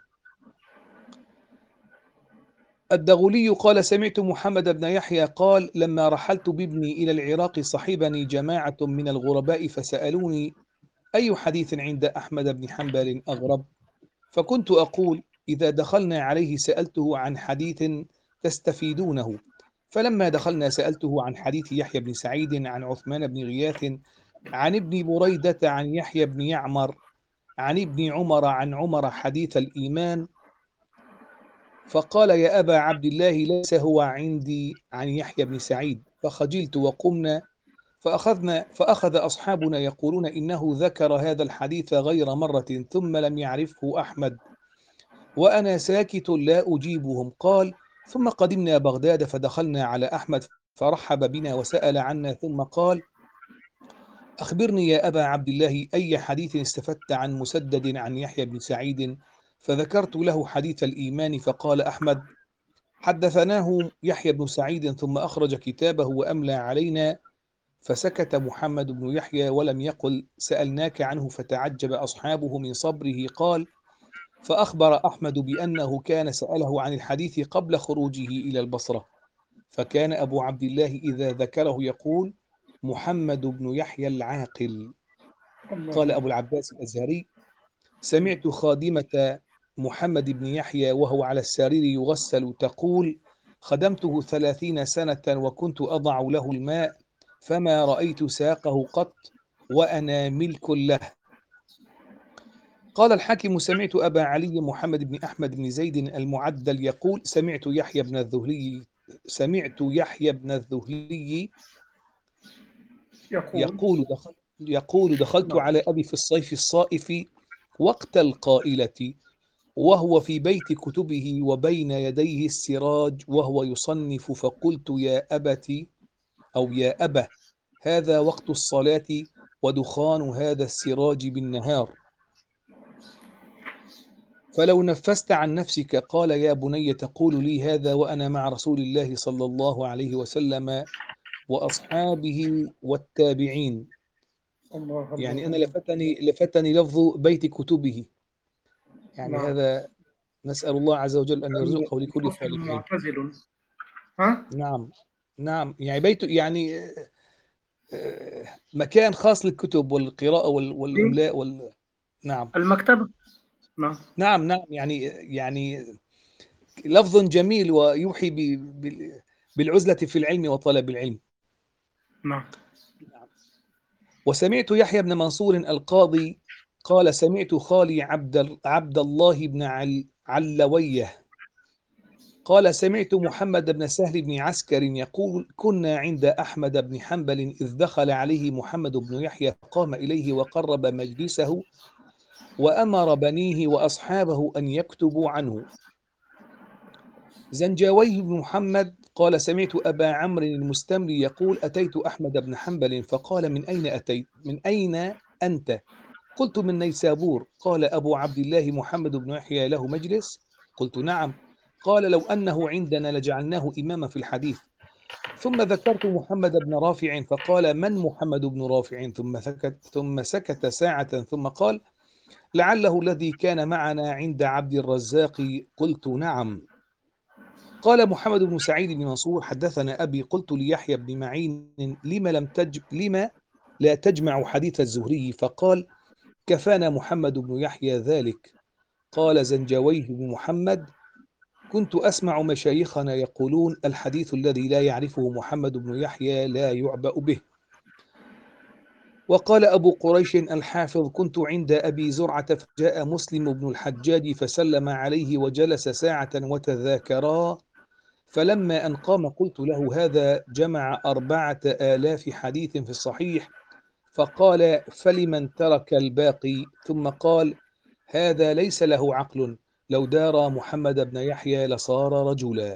الدغلي قال: سمعت محمد بن يحيى قال: لما رحلت بابني إلى العراق صحبني جماعة من الغرباء فسألوني: أي حديث عند أحمد بن حنبل أغرب؟ فكنت أقول: إذا دخلنا عليه سألته عن حديث تستفيدونه. فلما دخلنا سألته عن حديث يحيى بن سعيد عن عثمان بن غياث عن ابن بريدة عن يحيى بن يعمر عن ابن عمر عن عمر حديث الإيمان، فقال: يا أبا عبد الله، ليس هو عندي عن يحيى بن سعيد. فخجلت وقمنا، فأخذنا فأخذ أصحابنا يقولون: إنه ذكر هذا الحديث غير مرة ثم لم يعرفه أحمد، وأنا ساكت لا أجيبهم. قال: ثم قدمنا بغداد فدخلنا على أحمد فرحب بنا وسأل عنا، ثم قال: أخبرني يا أبا عبد الله، أي حديث استفدت عن مسدد عن يحيى بن سعيد؟ فذكرت له حديث الإيمان، فقال أحمد: حدثناه يحيى بن سعيد ثم أخرج كتابه وأملى علينا. فسكت محمد بن يحيى ولم يقل: سألناك عنه. فتعجب أصحابه من صبره. قال: فأخبر أحمد بأنه كان سأله عن الحديث قبل خروجه إلى البصرة، فكان أبو عبد الله إذا ذكره يقول: محمد بن يحيى العاقل. قال أبو العباس الأزهري: سمعت خادمة محمد بن يحيى وهو على السرير يغسل تقول: خدمته ثلاثين سنة وكنت أضع له الماء فما رأيت ساقه قط وأنا ملك له. قال الحاكم: سمعت أبا علي محمد بن أحمد بن زيد المعدل يقول: سمعت يحيى بن الذهلي سمعت يحيى بن الذهلي يقول يقول دخل يقول دخلت نعم. على أبي في الصيف الصائف وقت القائلة، وهو في بيت كتبه وبين يديه السراج وهو يصنف، فقلت: يا أبت أو يا أبا، هذا وقت الصلاة ودخان هذا السراج بالنهار، فلو نفست عن نفسك. قال: يا بني، تقول لي هذا وأنا مع رسول الله صلى الله عليه وسلم وأصحابه والتابعين. الله يعني الله أنا الله. لفتني لفتني لفظ بيت كتبه، يعني نعم. هذا نسأل الله عز وجل أن لأنه يرزقه لكل فصل طالب علم. معتزل. ها؟ نعم، نعم، يعني بيت يعني آه، مكان خاص للكتب والقراءة وال- إيه؟ والإملاء وال... نعم، المكتبة. نعم. نعم، نعم، يعني يعني لفظ جميل ويوحي ب... بال- بالعزلة في العلم وطلب العلم. نعم. نعم. وسمعت يحيى بن منصور القاضي قال: سمعت خالي عبد ال- عبد الله بن عل... علويه قال: سمعت محمد بن سهل بن عسكر يقول: كنا عند أحمد بن حنبل إذ دخل عليه محمد بن يحيى فقام إليه وقرب مجلسه وأمر بنيه وأصحابه أن يكتبوا عنه. زنجاويه بن محمد قال: سمعت أبا عمرو المستملي يقول: أتيت أحمد بن حنبل فقال: من أين أتيت؟ من أين أنت؟ قلت: من نيسابور. قال: أبو عبد الله محمد بن يحيى له مجلس؟ قلت: نعم. قال: لو أنه عندنا لجعلناه إماما في الحديث. ثم ذكرت محمد بن رافع فقال: من محمد بن رافع؟ ثم سكت ثم سكت ساعة ثم قال: لعله الذي كان معنا عند عبد الرزاق. قلت: نعم. قال محمد بن سعيد بن منصور حدثنا أبي قلت ليحيى بن معين لما لم تج... لما لا تجمع حديث الزهري؟ فقال كفانا محمد بن يحيى ذلك. قال زنجويه بن محمد كنت أسمع مشايخنا يقولون الحديث الذي لا يعرفه محمد بن يحيى لا يعبأ به. وقال أبو قريش الحافظ كنت عند أبي زرعة فجاء مسلم بن الحجاج فسلم عليه وجلس ساعة وتذاكرا، فلما أن قام قلت له هذا جمع أربعة آلاف حديث في الصحيح، فقال فلمن ترك الباقي؟ ثم قال هذا ليس له عقل، لو دار محمد بن يحيى لصار رجلا.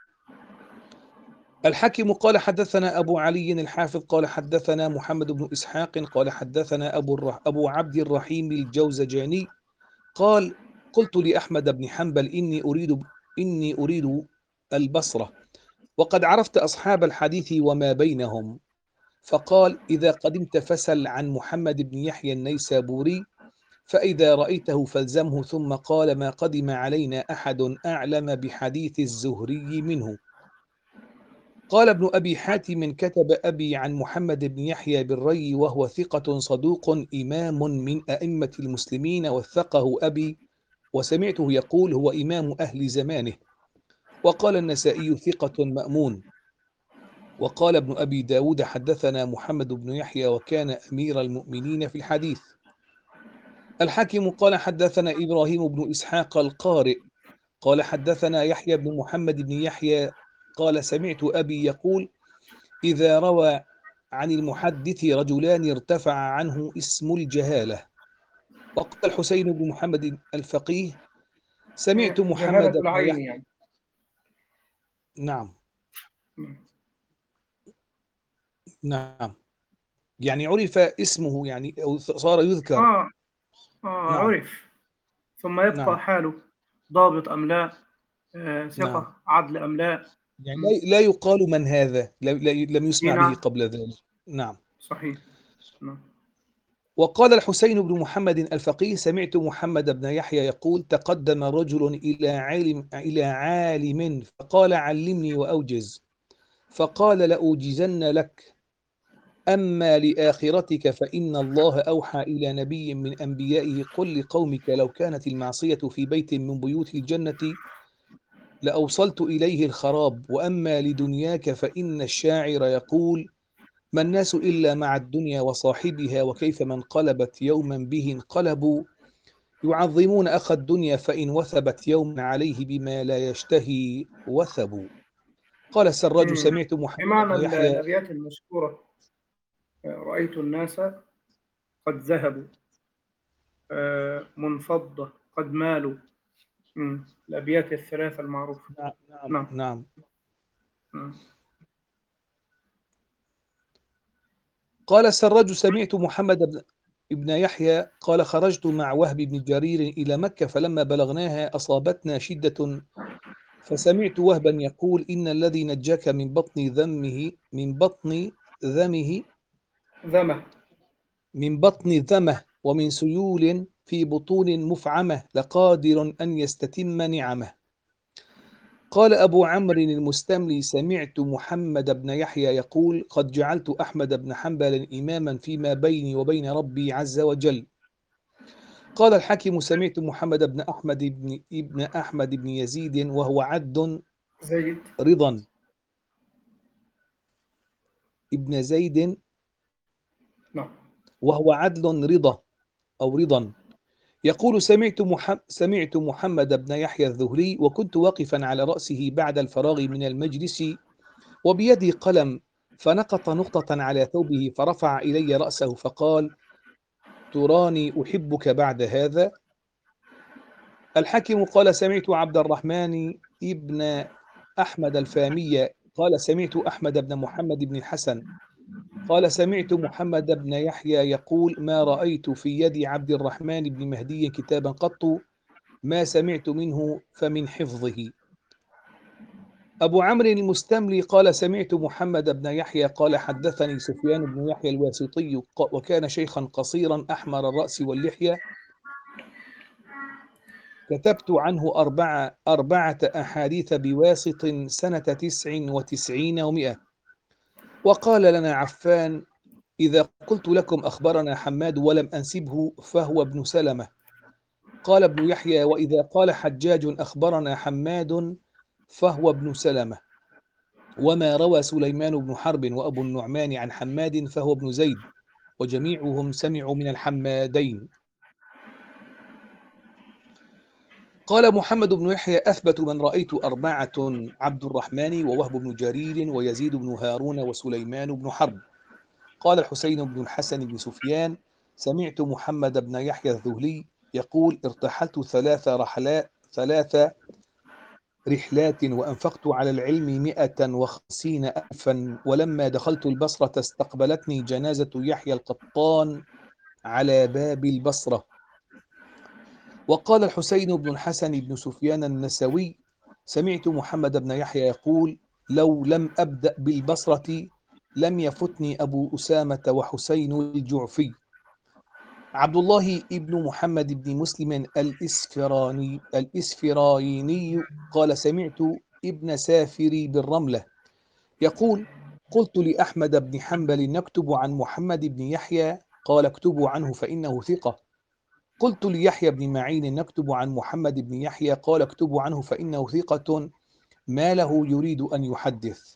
الحاكم قال حدثنا أبو علي الحافظ قال حدثنا محمد بن إسحاق قال حدثنا أبو, الرح أبو عبد الرحيم الجوزجاني قال قلت لأحمد بن حنبل إني أريد إني أريد البصرة وقد عرفت أصحاب الحديث وما بينهم، فقال إذا قدمت فسل عن محمد بن يحيى النيسابوري فإذا رأيته فالزمه. ثم قال ما قدم علينا أحد أعلم بحديث الزهري منه. قال ابن أبي حاتم كتب أبي عن محمد بن يحيى بالري وهو ثقة صدوق إمام من أئمة المسلمين، وثقه أبي وسمعته يقول هو إمام أهل زمانه. وقال النسائي ثقة مأمون. وقال ابن أبي داود حدثنا محمد بن يحيى وكان أمير المؤمنين في الحديث. الحاكم قال حدثنا إبراهيم بن إسحاق القارئ قال حدثنا يحيى بن محمد بن يحيى قال سمعت أبي يقول إذا روى عن المحدث رجلان ارتفع عنه اسم الجهالة. وقال الحسين بن محمد الفقيه سمعت محمد جهالة بن العين يحيى. يعني. نعم مم. نعم يعني عرف اسمه يعني أو صار يذكر. آه آه نعم عرف، ثم يبقى نعم حاله ضابط أم لا، آه نعم ثقة عدل أم لا. يعني مم. لا لا يقال من هذا، لا- لا- لم إيه يسمع به نعم، قبل ذلك. نعم. صحيح. نعم. وقال الحسين بن محمد الفقيه سمعت محمد بن يحيى يقول تقدم رجل إلى عالم إلى عالم فقال علمني وأوجز، فقال لأوجزن لك، أما لآخرتك فإن الله أوحى إلى نبي من أنبيائه قل لقومك لو كانت المعصية في بيت من بيوت الجنة لأوصلت إليه الخراب، وأما لدنياك فإن الشاعر يقول ما الناس إلا مع الدنيا وصاحبها، وكيف ما انقلبت يوما به انقلبوا، يعظمون أخ الدنيا فإن وثبت يوما عليه بما لا يشتهي وثبوا. قال السراج مم. سمعت محمد بمعنى بن ال- يحيى. الأبيات المشهورة، آه، رأيت الناس قد ذهبوا، آه، منفضة قد مالوا. مم. الأبيات الثلاثة المعروفة. نعم نعم نعم. نعم. نعم. قال السراج سمعت محمد بن ابن يحيى قال خرجت مع وهب بن جرير إلى مكة فلما بلغناها أصابتنا شدة، فسمعت وهبا يقول إن الذي نجاك من بطن ذمه من بطن ذمه ذمة. من بطن ذمه ومن سيول في بطون مفعمة لقادر أن يستتم نعمه. قال أبو عمرو المستملي سمعت محمد بن يحيى يقول قد جعلت أحمد بن حنبل إماما فيما بيني وبين ربي عز وجل. قال الحاكم سمعت محمد بن أحمد بن ابن أحمد بن يزيد وهو عد زيد. رضا ابن زيد نعم. وهو عدل رضا أو رضا يقول سمعت محمد, سمعت محمد بن يحيى الذهلي وكنت واقفا على رأسه بعد الفراغ من المجلس وبيدي قلم، فنقط نقطة على ثوبه فرفع إلي رأسه فقال تراني أحبك بعد هذا. الحاكم قال سمعت عبد الرحمن ابن أحمد الفامية قال سمعت أحمد بن محمد بن الحسن قال سمعت محمد بن يحيى يقول ما رأيت في يد عبد الرحمن بن مهدي كتابا قط ما سمعت منه فمن حفظه. أبو عمرو المستملي قال سمعت محمد بن يحيى قال حدثني سفيان بن يحيى الواسطي وكان شيخا قصيرا أحمر الرأس واللحية كتبت عنه أربعة, أربعة أحاديث بواسط سنة تسع وتسعين ومئة. وقال لنا عفان: إذا قلت لكم أخبرنا حماد ولم أنسبه فهو ابن سلمة. قال ابن يحيى: وإذا قال حجاج أخبرنا حماد فهو ابن سلمة. وما روى سليمان بن حرب وأبو النعمان عن حماد فهو ابن زيد، وجميعهم سمعوا من الحمادين. قال محمد بن يحيى: أثبت من رأيت أربعة: عبد الرحمن ووهب بن جرير ويزيد بن هارون وسليمان بن حرب. قال الحسين بن الحسن بن سفيان: سمعت محمد بن يحيى الذهلي يقول: ارتحلت ثلاث رحلات ثلاث رحلات وأنفقت على العلم مئة وخمسين ألفا، ولما دخلت البصرة استقبلتني جنازة يحيى القطان على باب البصرة. وقال الحسين بن الحسن بن سفيان النسوي: سمعت محمد بن يحيى يقول: لو لم أبدأ بالبصرة لم يفتني أبو أسامة وحسين الجعفي. عبد الله بن محمد بن مسلم الإسفراني الإسفرايني قال: سمعت ابن سافري بالرملة يقول: قلت لأحمد بن حنبل: نكتب عن محمد بن يحيى؟ قال: اكتبوا عنه فإنه ثقة. قلت ليحيى بن معين: نكتب عن محمد بن يحيى؟ قال: اكتبوا عنه فإنه ثقة ما له يريد أن يحدث.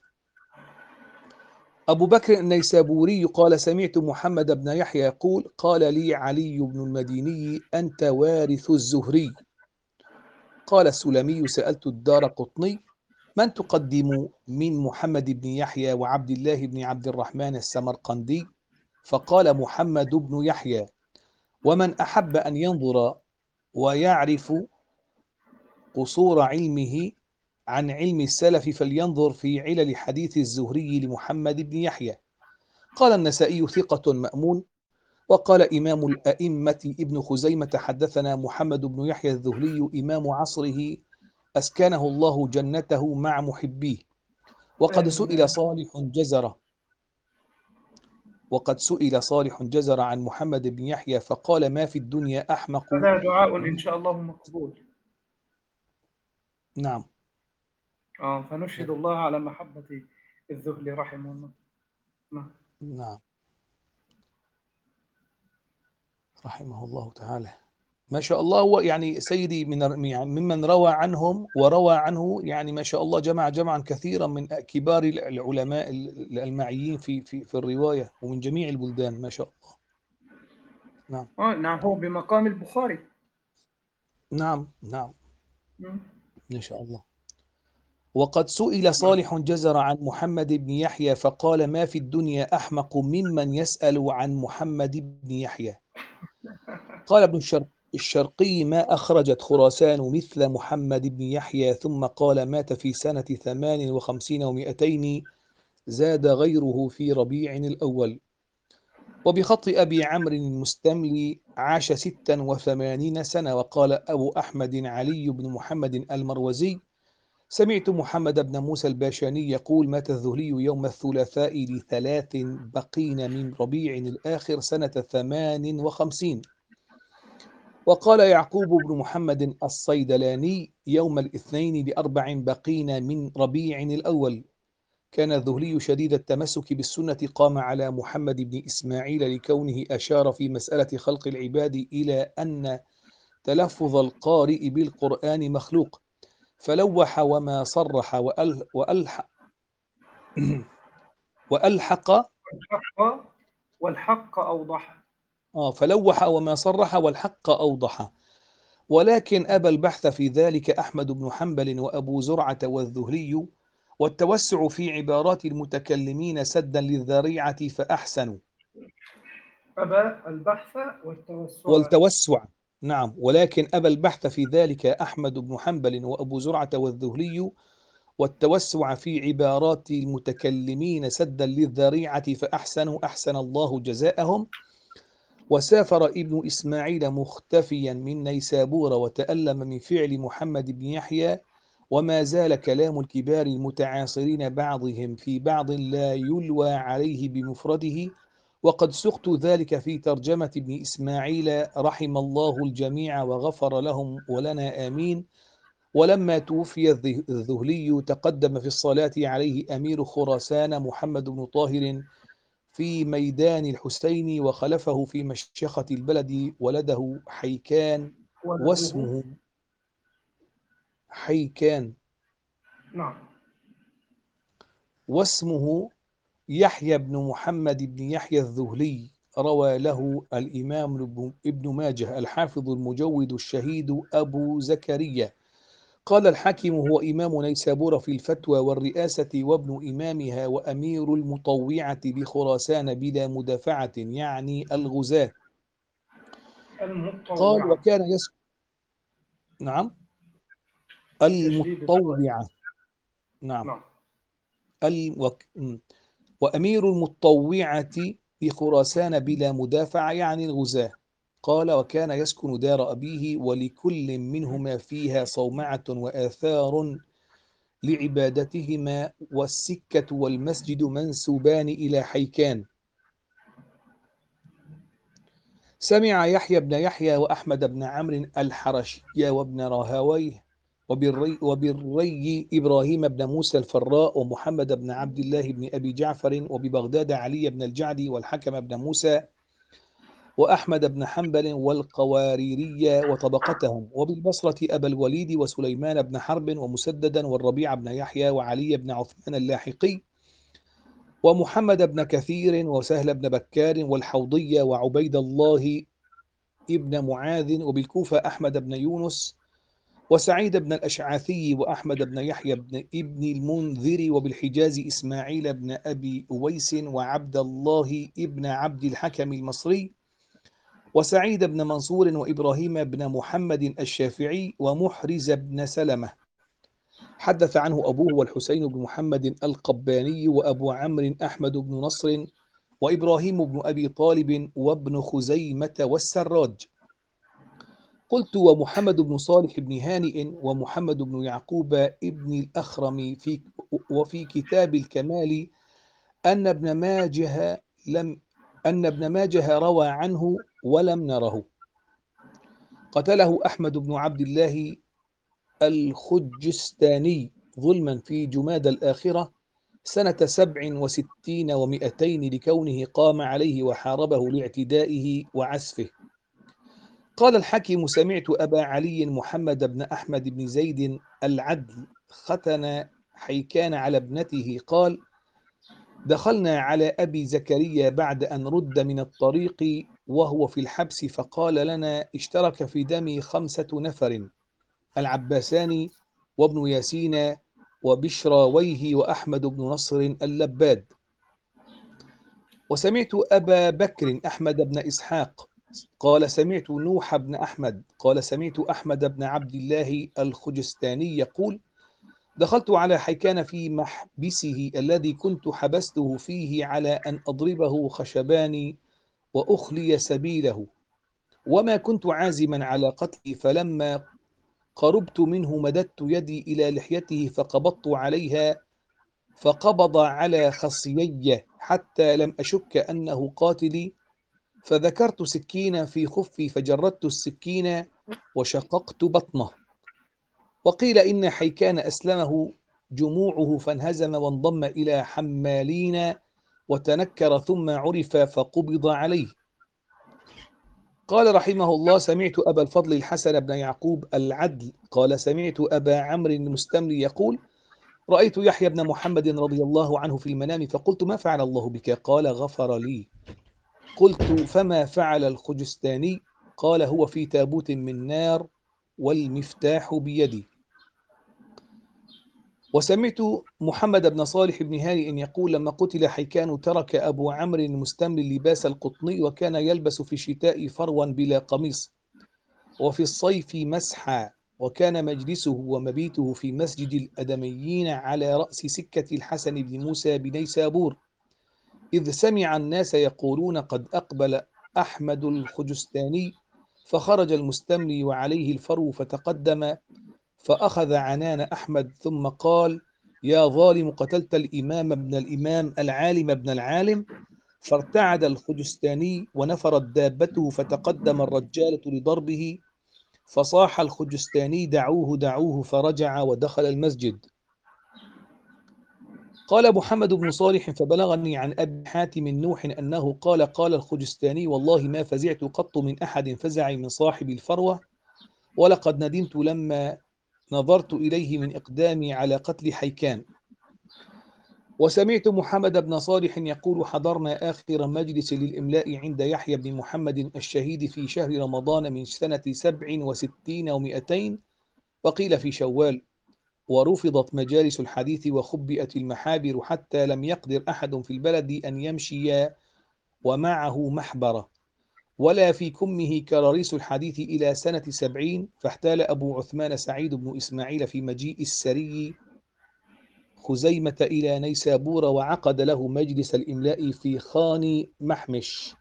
أبو بكر النيسابوري قال: سمعت محمد بن يحيى يقول: قال لي علي بن المديني: أنت وارث الزهري. قال السلمي: سألت الدار قطني: من تقدم من محمد بن يحيى وعبد الله بن عبد الرحمن السمرقندي؟ فقال محمد بن يحيى: ومن أحب أن ينظر ويعرف قصور علمه عن علم السلف فلينظر في علل حديث الزهري لمحمد بن يحيى. قال النسائي: ثقة مأمون. وقال إمام الأئمة ابن خزيمة: حدثنا محمد بن يحيى الذهلي إمام عصره أسكنه الله جنته مع محبيه. وقد سئل صالح جزرة وقد سئل صالح جزر عن محمد بن يحيى فقال: ما في الدنيا أحمق. هذا دعاء إن شاء الله مقبول. نعم. آه فنشهد الله على محبة الذهلي رحمه الله. نعم. نعم رحمه الله تعالى. ما شاء الله. هو يعني سيدي من يعني ممن روى عنهم وروى عنه، يعني ما شاء الله جمع جمعا كثيرا من كبار العلماء المعنيين في في في الرواية ومن جميع البلدان ما شاء الله. نعم. آه نعم هو بمقام البخاري. نعم نعم مم. ما شاء الله. وقد سئل صالح جزر عن محمد بن يحيى فقال: ما في الدنيا أحمق ممن يسأل عن محمد بن يحيى. قال ابن الشرق الشرقي: ما أخرجت خراسان مثل محمد بن يحيى. ثم قال: مات في سنة ثمان وخمسين ومائتين، زاد غيره في ربيع الأول. وبخط أبي عمرو المستملي: عاش ستا وثمانين سنة. وقال أبو أحمد علي بن محمد المروزي: سمعت محمد بن موسى الباشاني يقول: مات الذهلي يوم الثلاثاء لثلاث بقين من ربيع الآخر سنة ثمان وخمسين. وقال يعقوب بن محمد الصيدلاني: يوم الاثنين لأربع بقين من ربيع الأول. كان الذهلي شديد التمسك بالسنة، قام على محمد بن إسماعيل لكونه أشار في مسألة خلق العباد إلى أن تلفظ القارئ بالقرآن مخلوق، فلوح وما صرح وأل وألحق وألحق والحق والحق أوضح. آه فلوح وما صرح والحق أوضح. ولكن أبى البحث في ذلك أحمد بن حنبل وأبو زرعة والذهلي، والتوسع في عبارات المتكلمين سدا للذريعة فأحسنوا. أبى البحث والتوسع. والتوسع نعم. ولكن أبى البحث في ذلك أحمد بن حنبل وأبو زرعة والذهلي، والتوسع في عبارات المتكلمين سدا للذريعة فأحسنوا أحسن الله جزاءهم. وسافر ابن إسماعيل مختفيا من نيسابور وتألم من فعل محمد بن يحيى. وما زال كلام الكبار المتعاصرين بعضهم في بعض لا يلوى عليه بمفرده، وقد سقت ذلك في ترجمة ابن إسماعيل رحم الله الجميع وغفر لهم ولنا آمين. ولما توفي الذهلي تقدم في الصلاة عليه أمير خراسان محمد بن طاهر في ميدان الحسين، وخلفه في مشيخة البلد ولده حيكان ولده واسمه حيكان نعم واسمه يحيى بن محمد بن يحيى الذهلي. روى له الإمام ابن ماجه الحافظ المجود الشهيد أبو زكريا. قال الحاكم هو إمام نيسابور في الفتوى والرئاسة، وابن إمامها وأمير المطوعة بخراسان بلا مدافعة، يعني الغزاة. قال المطوعة وكان يسكن نعم تشديد الطاء. المطوعة نعم نعم الوك... م. وأمير المطوعة بخراسان بلا مدافع، يعني الغزاة. قال وكان يسكن دار أبيه، ولكل منهما فيها صومعة وآثار لعبادتهما، والسكة والمسجد منسوبان إلى حيكان. سمع يحيى بن يحيى وأحمد بن عمرو الحرشي وابن راهويه وبالري, وبالري إبراهيم بن موسى الفراء ومحمد بن عبد الله بن أبي جعفر، وببغداد علي بن الجعدي والحكم بن موسى وأحمد بن حنبل والقواريري وطبقتهم، وبالبصرة أبا الوليد وسليمان بن حرب ومسددا والربيع بن يحيى وعلي بن عثمان اللاحقي ومحمد بن كثير وسهل بن بكار والحوضية وعبيد الله ابن معاذ، وبالكوفة أحمد بن يونس وسعيد بن الأشعاثي وأحمد بن يحيى بن ابن المنذر، وبالحجاز إسماعيل بن أبي أويس وعبد الله ابن عبد الحكم المصري وسعيد بن منصور وإبراهيم بن محمد الشافعي ومحرز بن سلمة. حدث عنه أبوه والحسين بن محمد القباني وأبو عمرو أحمد بن نصر وإبراهيم بن أبي طالب وابن خزيمة والسراج. قلت ومحمد بن صالح بن هانئ ومحمد بن يعقوب ابن الأخرم في وفي كتاب الكمال أن ابن ماجه لم أن ابن ماجه روى عنه ولم نره. قتله أحمد بن عبد الله الخجستاني ظلما في جماد الآخرة سنة سبع وستين ومئتين، لكونه قام عليه وحاربه لاعتدائه وعسفه. قال الحكيم سمعت أبا علي محمد بن أحمد بن زيد العدل ختن حيكان على ابنته قال دخلنا على أبي زكريا بعد أن رد من الطريق وهو في الحبس، فقال لنا اشترك في دمي خمسة نفر: العباساني وابن ياسين وبشراويه وأحمد بن نصر اللباد. وسمعت أبا بكر أحمد بن إسحاق قال سمعت نوح بن أحمد قال سمعت أحمد بن عبد الله الخجستاني يقول دخلت على حيكان في محبسه الذي كنت حبسته فيه على أن أضربه خشباني وأخلي سبيله، وما كنت عازما على قتله، فلما قربت منه مددت يدي إلى لحيته فقبضت عليها فقبض على خصيي حتى لم أشك أنه قاتلي، فذكرت سكينا في خفي فجردت السكين وشققت بطنه. وقيل إن حيكان أسلمه جموعه فانهزم وانضم إلى حمالين وتنكر ثم عرف فقبض عليه. قال رحمه الله سمعت أبا الفضل الحسن بن يعقوب العدل قال سمعت أبا عمرو المستملي يقول رأيت يحيى بن محمد رضي الله عنه في المنام فقلت ما فعل الله بك؟ قال غفر لي. قلت فما فعل الخجستاني؟ قال هو في تابوت من نار والمفتاح بيدي. وسمعت محمد بن صالح بن هانئ يقول لما قتل حيكان ترك أبو عمرو المستملي لباس القطني، وكان يلبس في الشتاء فروا بلا قميص وفي الصيف مسحا، وكان مجلسه ومبيته في مسجد الأدميين على رأس سكة الحسن بن موسى بنيسابور، إذ سمع الناس يقولون قد أقبل أحمد الخجستاني، فخرج المستملي وعليه الفرو فتقدم فأخذ عنان أحمد ثم قال يا ظالم قتلت الإمام ابن الإمام العالم ابن العالم، فارتعد الخجستاني ونفرت دابته فتقدم الرجالة لضربه، فصاح الخجستاني دعوه دعوه، فرجع ودخل المسجد. قال محمد بن صالح فبلغني عن أبي حاتم نوح أنه قال قال الخجستاني والله ما فزعت قط من أحد فزع من صاحب الفروة، ولقد ندمت لما نظرت إليه من إقدامي على قتل حيكان. وسمعت محمد بن صالح يقول حضرنا آخر مجلس للإملاء عند يحيى بن محمد الشهيد في شهر رمضان من سنة سبع وستين ومئتين، وقيل في شوال، ورفضت مجالس الحديث وخبئت المحابر حتى لم يقدر أحد في البلد أن يمشي ومعه محبرة ولا في كمه كراريس الحديث إلى سنة سبعين، فاحتال أبو عثمان سعيد بن إسماعيل في مجيء السري خزيمة إلى نيسابور، وعقد له مجلس الإملاء في خان محمش،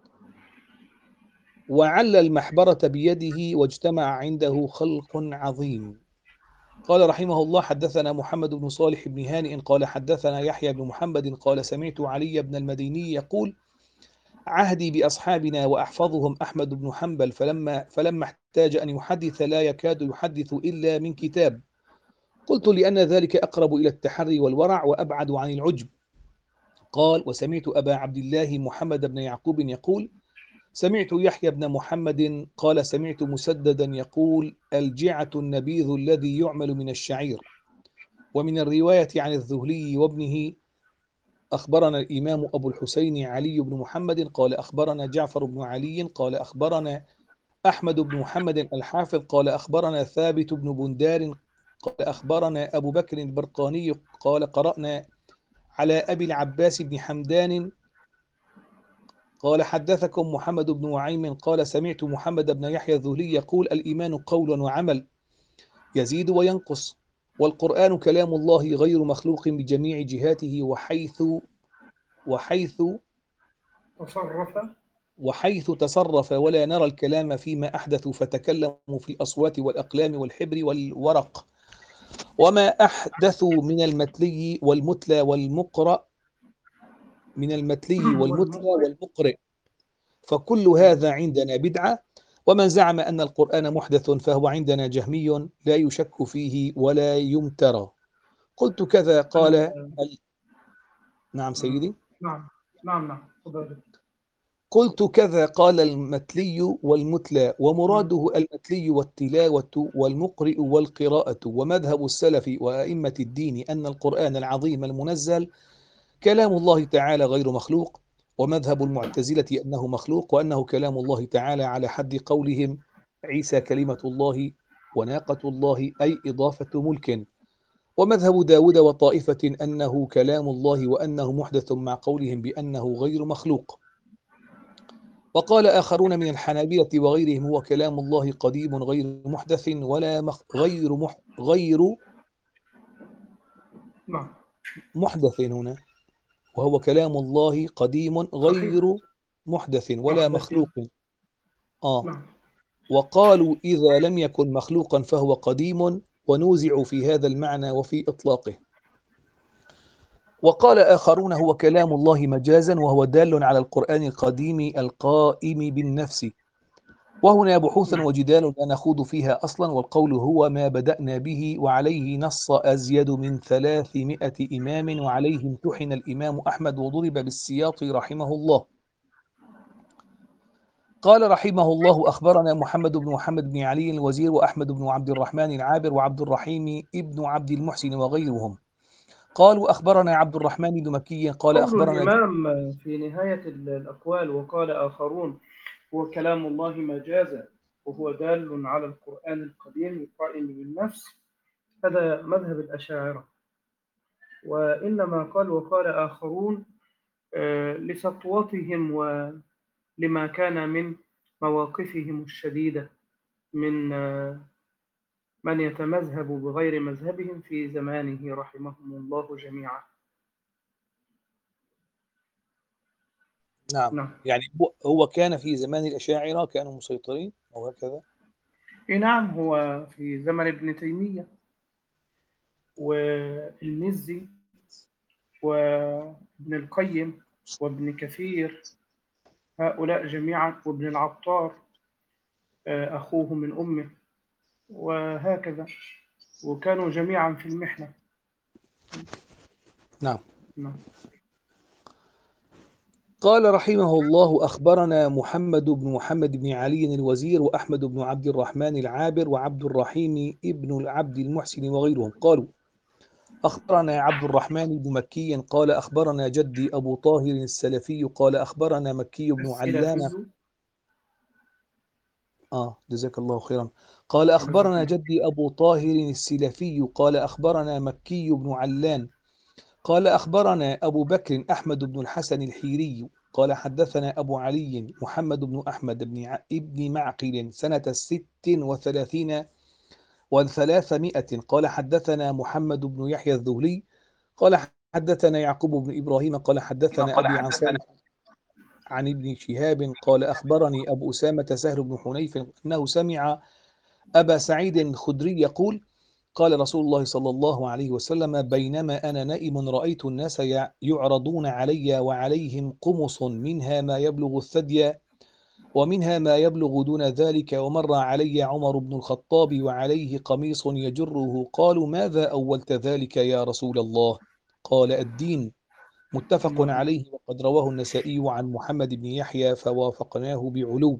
وعل المحبرة بيده، واجتمع عنده خلق عظيم. قال رحمه الله حدثنا محمد بن صالح بن هانئ قال حدثنا يحيى بن محمد قال سمعت علي بن المديني يقول عهدي بأصحابنا وأحفظهم أحمد بن حنبل، فلما, فلما احتاج أن يحدث لا يكاد يحدث إلا من كتاب، قلت لأن ذلك أقرب إلى التحري والورع وأبعد عن العجب. قال وسمعت أبا عبد الله محمد بن يعقوب يقول سمعت يحيى بن محمد قال سمعت مسددا يقول الجعة النبيذ الذي يعمل من الشعير. ومن الرواية عن الذهلي وابنه أخبرنا الإمام أبو الحسين علي بن محمد قال أخبرنا جعفر بن علي قال أخبرنا أحمد بن محمد الحافظ قال أخبرنا ثابت بن بندار قال أخبرنا أبو بكر البرقاني قال قرأنا على أبي العباس بن حمدان قال حدثكم محمد بن وعيم قال سمعت محمد بن يحيى الذهلي يقول الإيمان قول وعمل يزيد وينقص، والقرآن كلام الله غير مخلوق بجميع جهاته، وحيث وحيث تصرف وحيث تصرف، ولا نرى الكلام فيما أحدثوا فتكلموا في الأصوات والأقلام والحبر والورق، وما أحدثوا من المتلي والمتلى والمقرأ من المتلي والمتلى والمقرئ. والمقرئ، فكل هذا عندنا بدعة. ومن زعم أن القرآن محدث فهو عندنا جهمي لا يشك فيه ولا يمترى. قلت كذا قال ال... نعم سيدي. نعم نعم نعم تفضل. قلت كذا قال المتلي والمتلى، ومراده المتلي والتلاوة والمقرئ والقراءة، ومذهب السلف وأئمة الدين أن القرآن العظيم المنزل كلام الله تعالى غير مخلوق، ومذهب المعتزلة أنه مخلوق وأنه كلام الله تعالى على حد قولهم عيسى كلمة الله وناقة الله أي إضافة ملك، ومذهب داود وطائفة أنه كلام الله وأنه محدث مع قولهم بأنه غير مخلوق. وقال آخرون من الحنابلة وغيرهم هو كلام الله قديم غير محدث ولا مخ غير مح غير نعم محدث هنا، وهو كلام الله قديم غير محدث ولا محدث. مخلوق. آه نعم. وقالوا إذا لم يكن مخلوقا فهو قديم، ونوزع في هذا المعنى وفي إطلاقه. وقال آخرون هو كلام الله مجازا، وهو دال على القرآن القديم القائم بالنفس. وهنا بحوث وجدال لا نخوض فيها أصلا، والقول هو ما بدأنا به، وعليه نص أزيد من ثلاثمائة إمام، وعليه امتحن الإمام أحمد وضرب بالسياط رحمه الله. قال رحمه الله أخبرنا محمد بن محمد بن علي الوزير، وأحمد بن عبد الرحمن العابر، وعبد الرحيم ابن عبد المحسن وغيرهم. قالوا أخبرنا عبد الرحمن بن مكي قال قول أخبرنا الإمام في نهاية الأقوال وقال آخرون هو كلام الله مجازا وهو دال على القرآن القديم القائم بالنفس، هذا مذهب الأشاعرة. وإنما قال وقال آخرون لسطوتهم ولما كان من مواقفهم الشديدة من من يتمذهب بغير مذهبهم في زمانه رحمهم الله جميعا. نعم. نعم. يعني هو كان في زمان الأشاعرة كانوا مسيطرين أو هكذا؟ نعم، هو في زمن ابن تيمية والمزي وابن القيم وابن كثير، هؤلاء جميعا، وابن العطار أخوه من أمه، وهكذا، وكانوا جميعا في المحنة. نعم. نعم. قال رحمه الله: أخبرنا محمد بن محمد بن علي الوزير، وأحمد بن عبد الرحمن العابر، وعبد الرحيم ابن العبد المحسن وغيرهم قالوا: أخبرنا عبد الرحمن بن مكي قال أخبرنا جدي أبو طاهر السلفي قال أخبرنا مكي بن علان. السلفي. آه جزاك الله خيرا. قال أخبرنا جدي أبو طاهر السلفي قال أخبرنا مكي بن علان قال أخبرنا أبو بكر أحمد بن الحسن الحيري قال حدثنا أبو علي محمد بن أحمد بن ع- ابن معقل سنة ست وثلاثين وثلاثمائة قال حدثنا محمد بن يحيى الذهلي قال حدثنا يعقوب بن إبراهيم قال حدثنا قال أبي عن حدثنا. صالح عن ابن شهاب قال أخبرني أبو أسامة سهل بن حنيف أنه سمع أبا سعيد الخدري يقول: قال رسول الله صلى الله عليه وسلم: بينما أنا نائم رأيت الناس يع- يعرضون علي وعليهم قمص منها ما يبلغ الثدي ومنها ما يبلغ دون ذلك، ومر علي عمر بن الخطاب وعليه قميص يجره، قالوا: ماذا أولت ذلك يا رسول الله؟ قال: الدين. متفق نعم. عليه، وقد رواه النسائي عن محمد بن يحيى فوافقناه بعلو.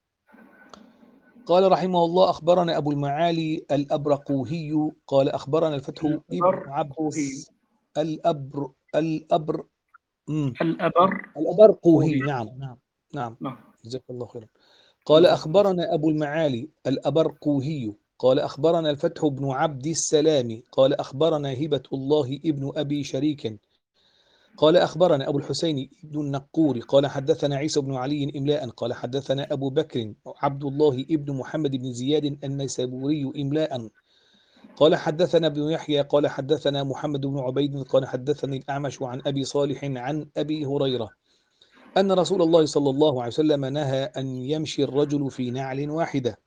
قال رحمه الله: أخبرنا أبو المعالي الأبرقوهي قال أخبرنا الفتح ابن عبد الأبرقوهي. الأبر الأبر مم. الأبرقوهي. الأبرقوهي. نعم نعم نعم. نعم. جزاك الله خيرا. قال جزاك الله. أخبرنا أبو المعالي الأبرقوهي قال أخبرنا الفتح بن عبد السلام قال أخبرنا هبة الله ابن أبي شريك قال أخبرنا أبو الحسين ابن النقور قال حدثنا عيسى بن علي إملاء قال حدثنا أبو بكر عبد الله ابن محمد بن زياد النيسابوري إملاء قال حدثنا ابن يحيى قال حدثنا محمد بن عبيد قال حدثني الأعمش عن أبي صالح عن أبي هريرة أن رسول الله صلى الله عليه وسلم نهى أن يمشي الرجل في نعل واحدة.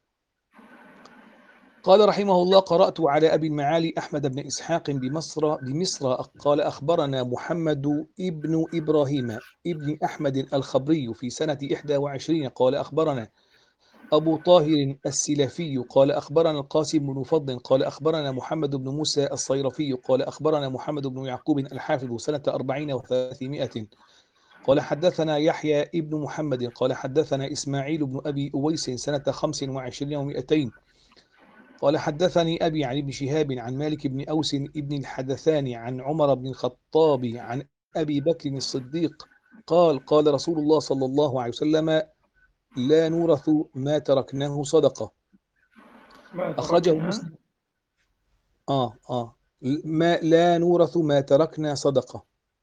قال رحمه الله: قرأت على أبي المعالي أحمد بن إسحاق بمصر بمصر قال أخبرنا محمد ابن إبراهيم ابن أحمد الخبري في سنة إحدى وعشرين قال أخبرنا أبو طاهر السلفي قال أخبرنا القاسم بن فضل قال أخبرنا محمد بن موسى الصيرفي قال أخبرنا محمد بن يعقوب الحافظ سنة أربعين وثلاثمائة قال حدثنا يحيى ابن محمد قال حدثنا إسماعيل بن أبي أويس سنة خمس وعشرين ومائتين قال حدثني أبي عن ابن شهاب عن مالك بن أوس ابن الحدثان عن عمر بن الخطاب عن أبي بكر الصديق قال: قال رسول الله صلى الله عليه وسلم: لا نورث ما تركناه صدقة. ما أخرجه تركنا. مسلم. آه آه ما لا نورث ما تركنا صدقة.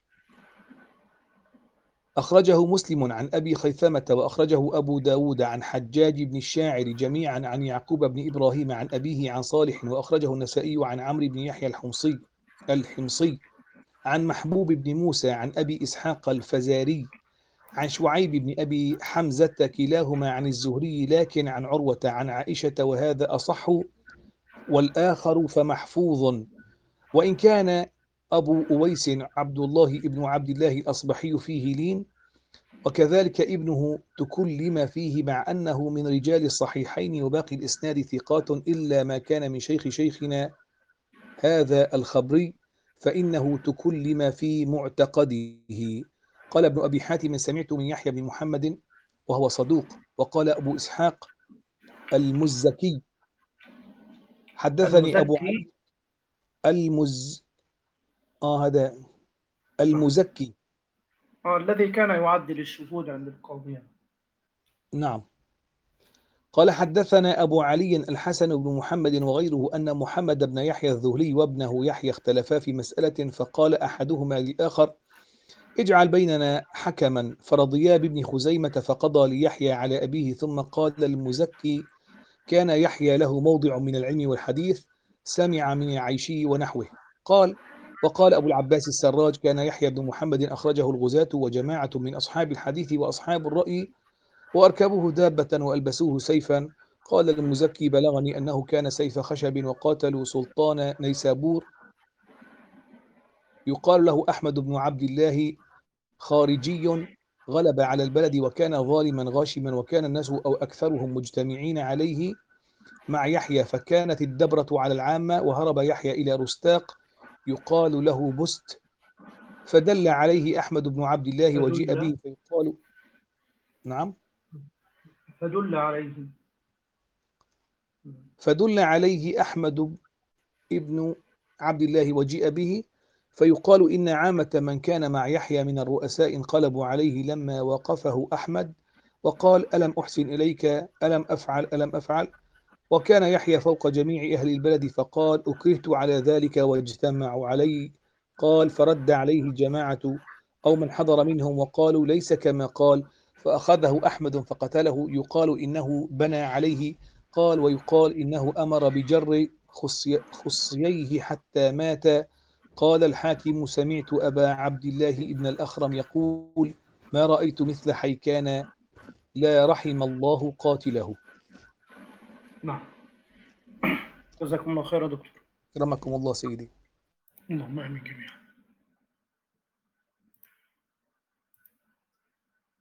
أخرجه مسلم عن أبي خيثمة، وأخرجه أبو داود عن حجاج بن الشاعر جميعا عن يعقوب بن إبراهيم عن أبيه عن صالح، وأخرجه النسائي عن عمرو بن يحيى الحمصي الحمصي عن محبوب بن موسى عن أبي إسحاق الفزاري عن شعيب بن أبي حمزة كلاهما عن الزهري لكن عن عروة عن عائشة، وهذا أصح والآخر فمحفوظ، وإن كان أبو أويس عبد الله بن عبد الله الأصبحي فيه لين، وكذلك ابنه تكلم فيه مع أنه من رجال الصحيحين وباقي الإسناد ثقات إلا ما كان من شيخ شيخنا هذا الخبري فإنه تكلم في معتقده. قال ابن أبي حاتم: سمعت من يحيى بن محمد وهو صدوق. وقال أبو إسحاق المزكي: حدثني أبو علي المزكي. المز آه هذا المزكي. آه الذي كان يعدل الشهود عند القاضي. نعم. قال حدثنا أبو علي الحسن بن محمد وغيره أن محمد بن يحيى الذهلي وابنه يحيى اختلفا في مسألة، فقال أحدهما للآخر: اجعل بيننا حكما، فرضيا بابن خزيمة فقضى ليحيى على أبيه، ثم قال المزكي: كان يحيى له موضع من العلم والحديث، سمع من العيشي ونحوه. قال: وقال أبو العباس السراج: كان يحيى بن محمد أخرجه الغزاة وجماعة من أصحاب الحديث وأصحاب الرأي، وأركبوه دابة وألبسوه سيفا. قال المزكي: بلغني أنه كان سيف خشب، وقاتلوا سلطان نيسابور يقال له أحمد بن عبد الله خارجي غلب على البلد وكان ظالما غاشما، وكان الناس أو أكثرهم مجتمعين عليه مع يحيى، فكانت الدبرة على العامة، وهرب يحيى إلى رستاق يقال له بست، فدل عليه أحمد بن عبد الله وجيء فدل به فيقال نعم فدل عليه فدل عليه أحمد ابن عبد الله وجيء به فيقال إن عامة من كان مع يحيى من الرؤساء انقلبوا عليه لما وقفه أحمد وقال ألم أحسن إليك ألم أفعل ألم أفعل وكان يحيى فوق جميع أهل البلد، فقال أكرهت على ذلك واجتمعوا عليه. قال فرد عليه جماعة أو من حضر منهم وقالوا ليس كما قال، فأخذه أحمد فقتله، يقال إنه بنى عليه. قال ويقال إنه أمر بجر خصي خصييه حتى مات. قال الحاكم سمعت أبا عبد الله ابن الأخرم يقول ما رأيت مثل حيكان لا رحم الله قاتله. نعم. جزاكم الله خير يا دكتور. كرمكم الله سيدي. اللهم آمين جميعا.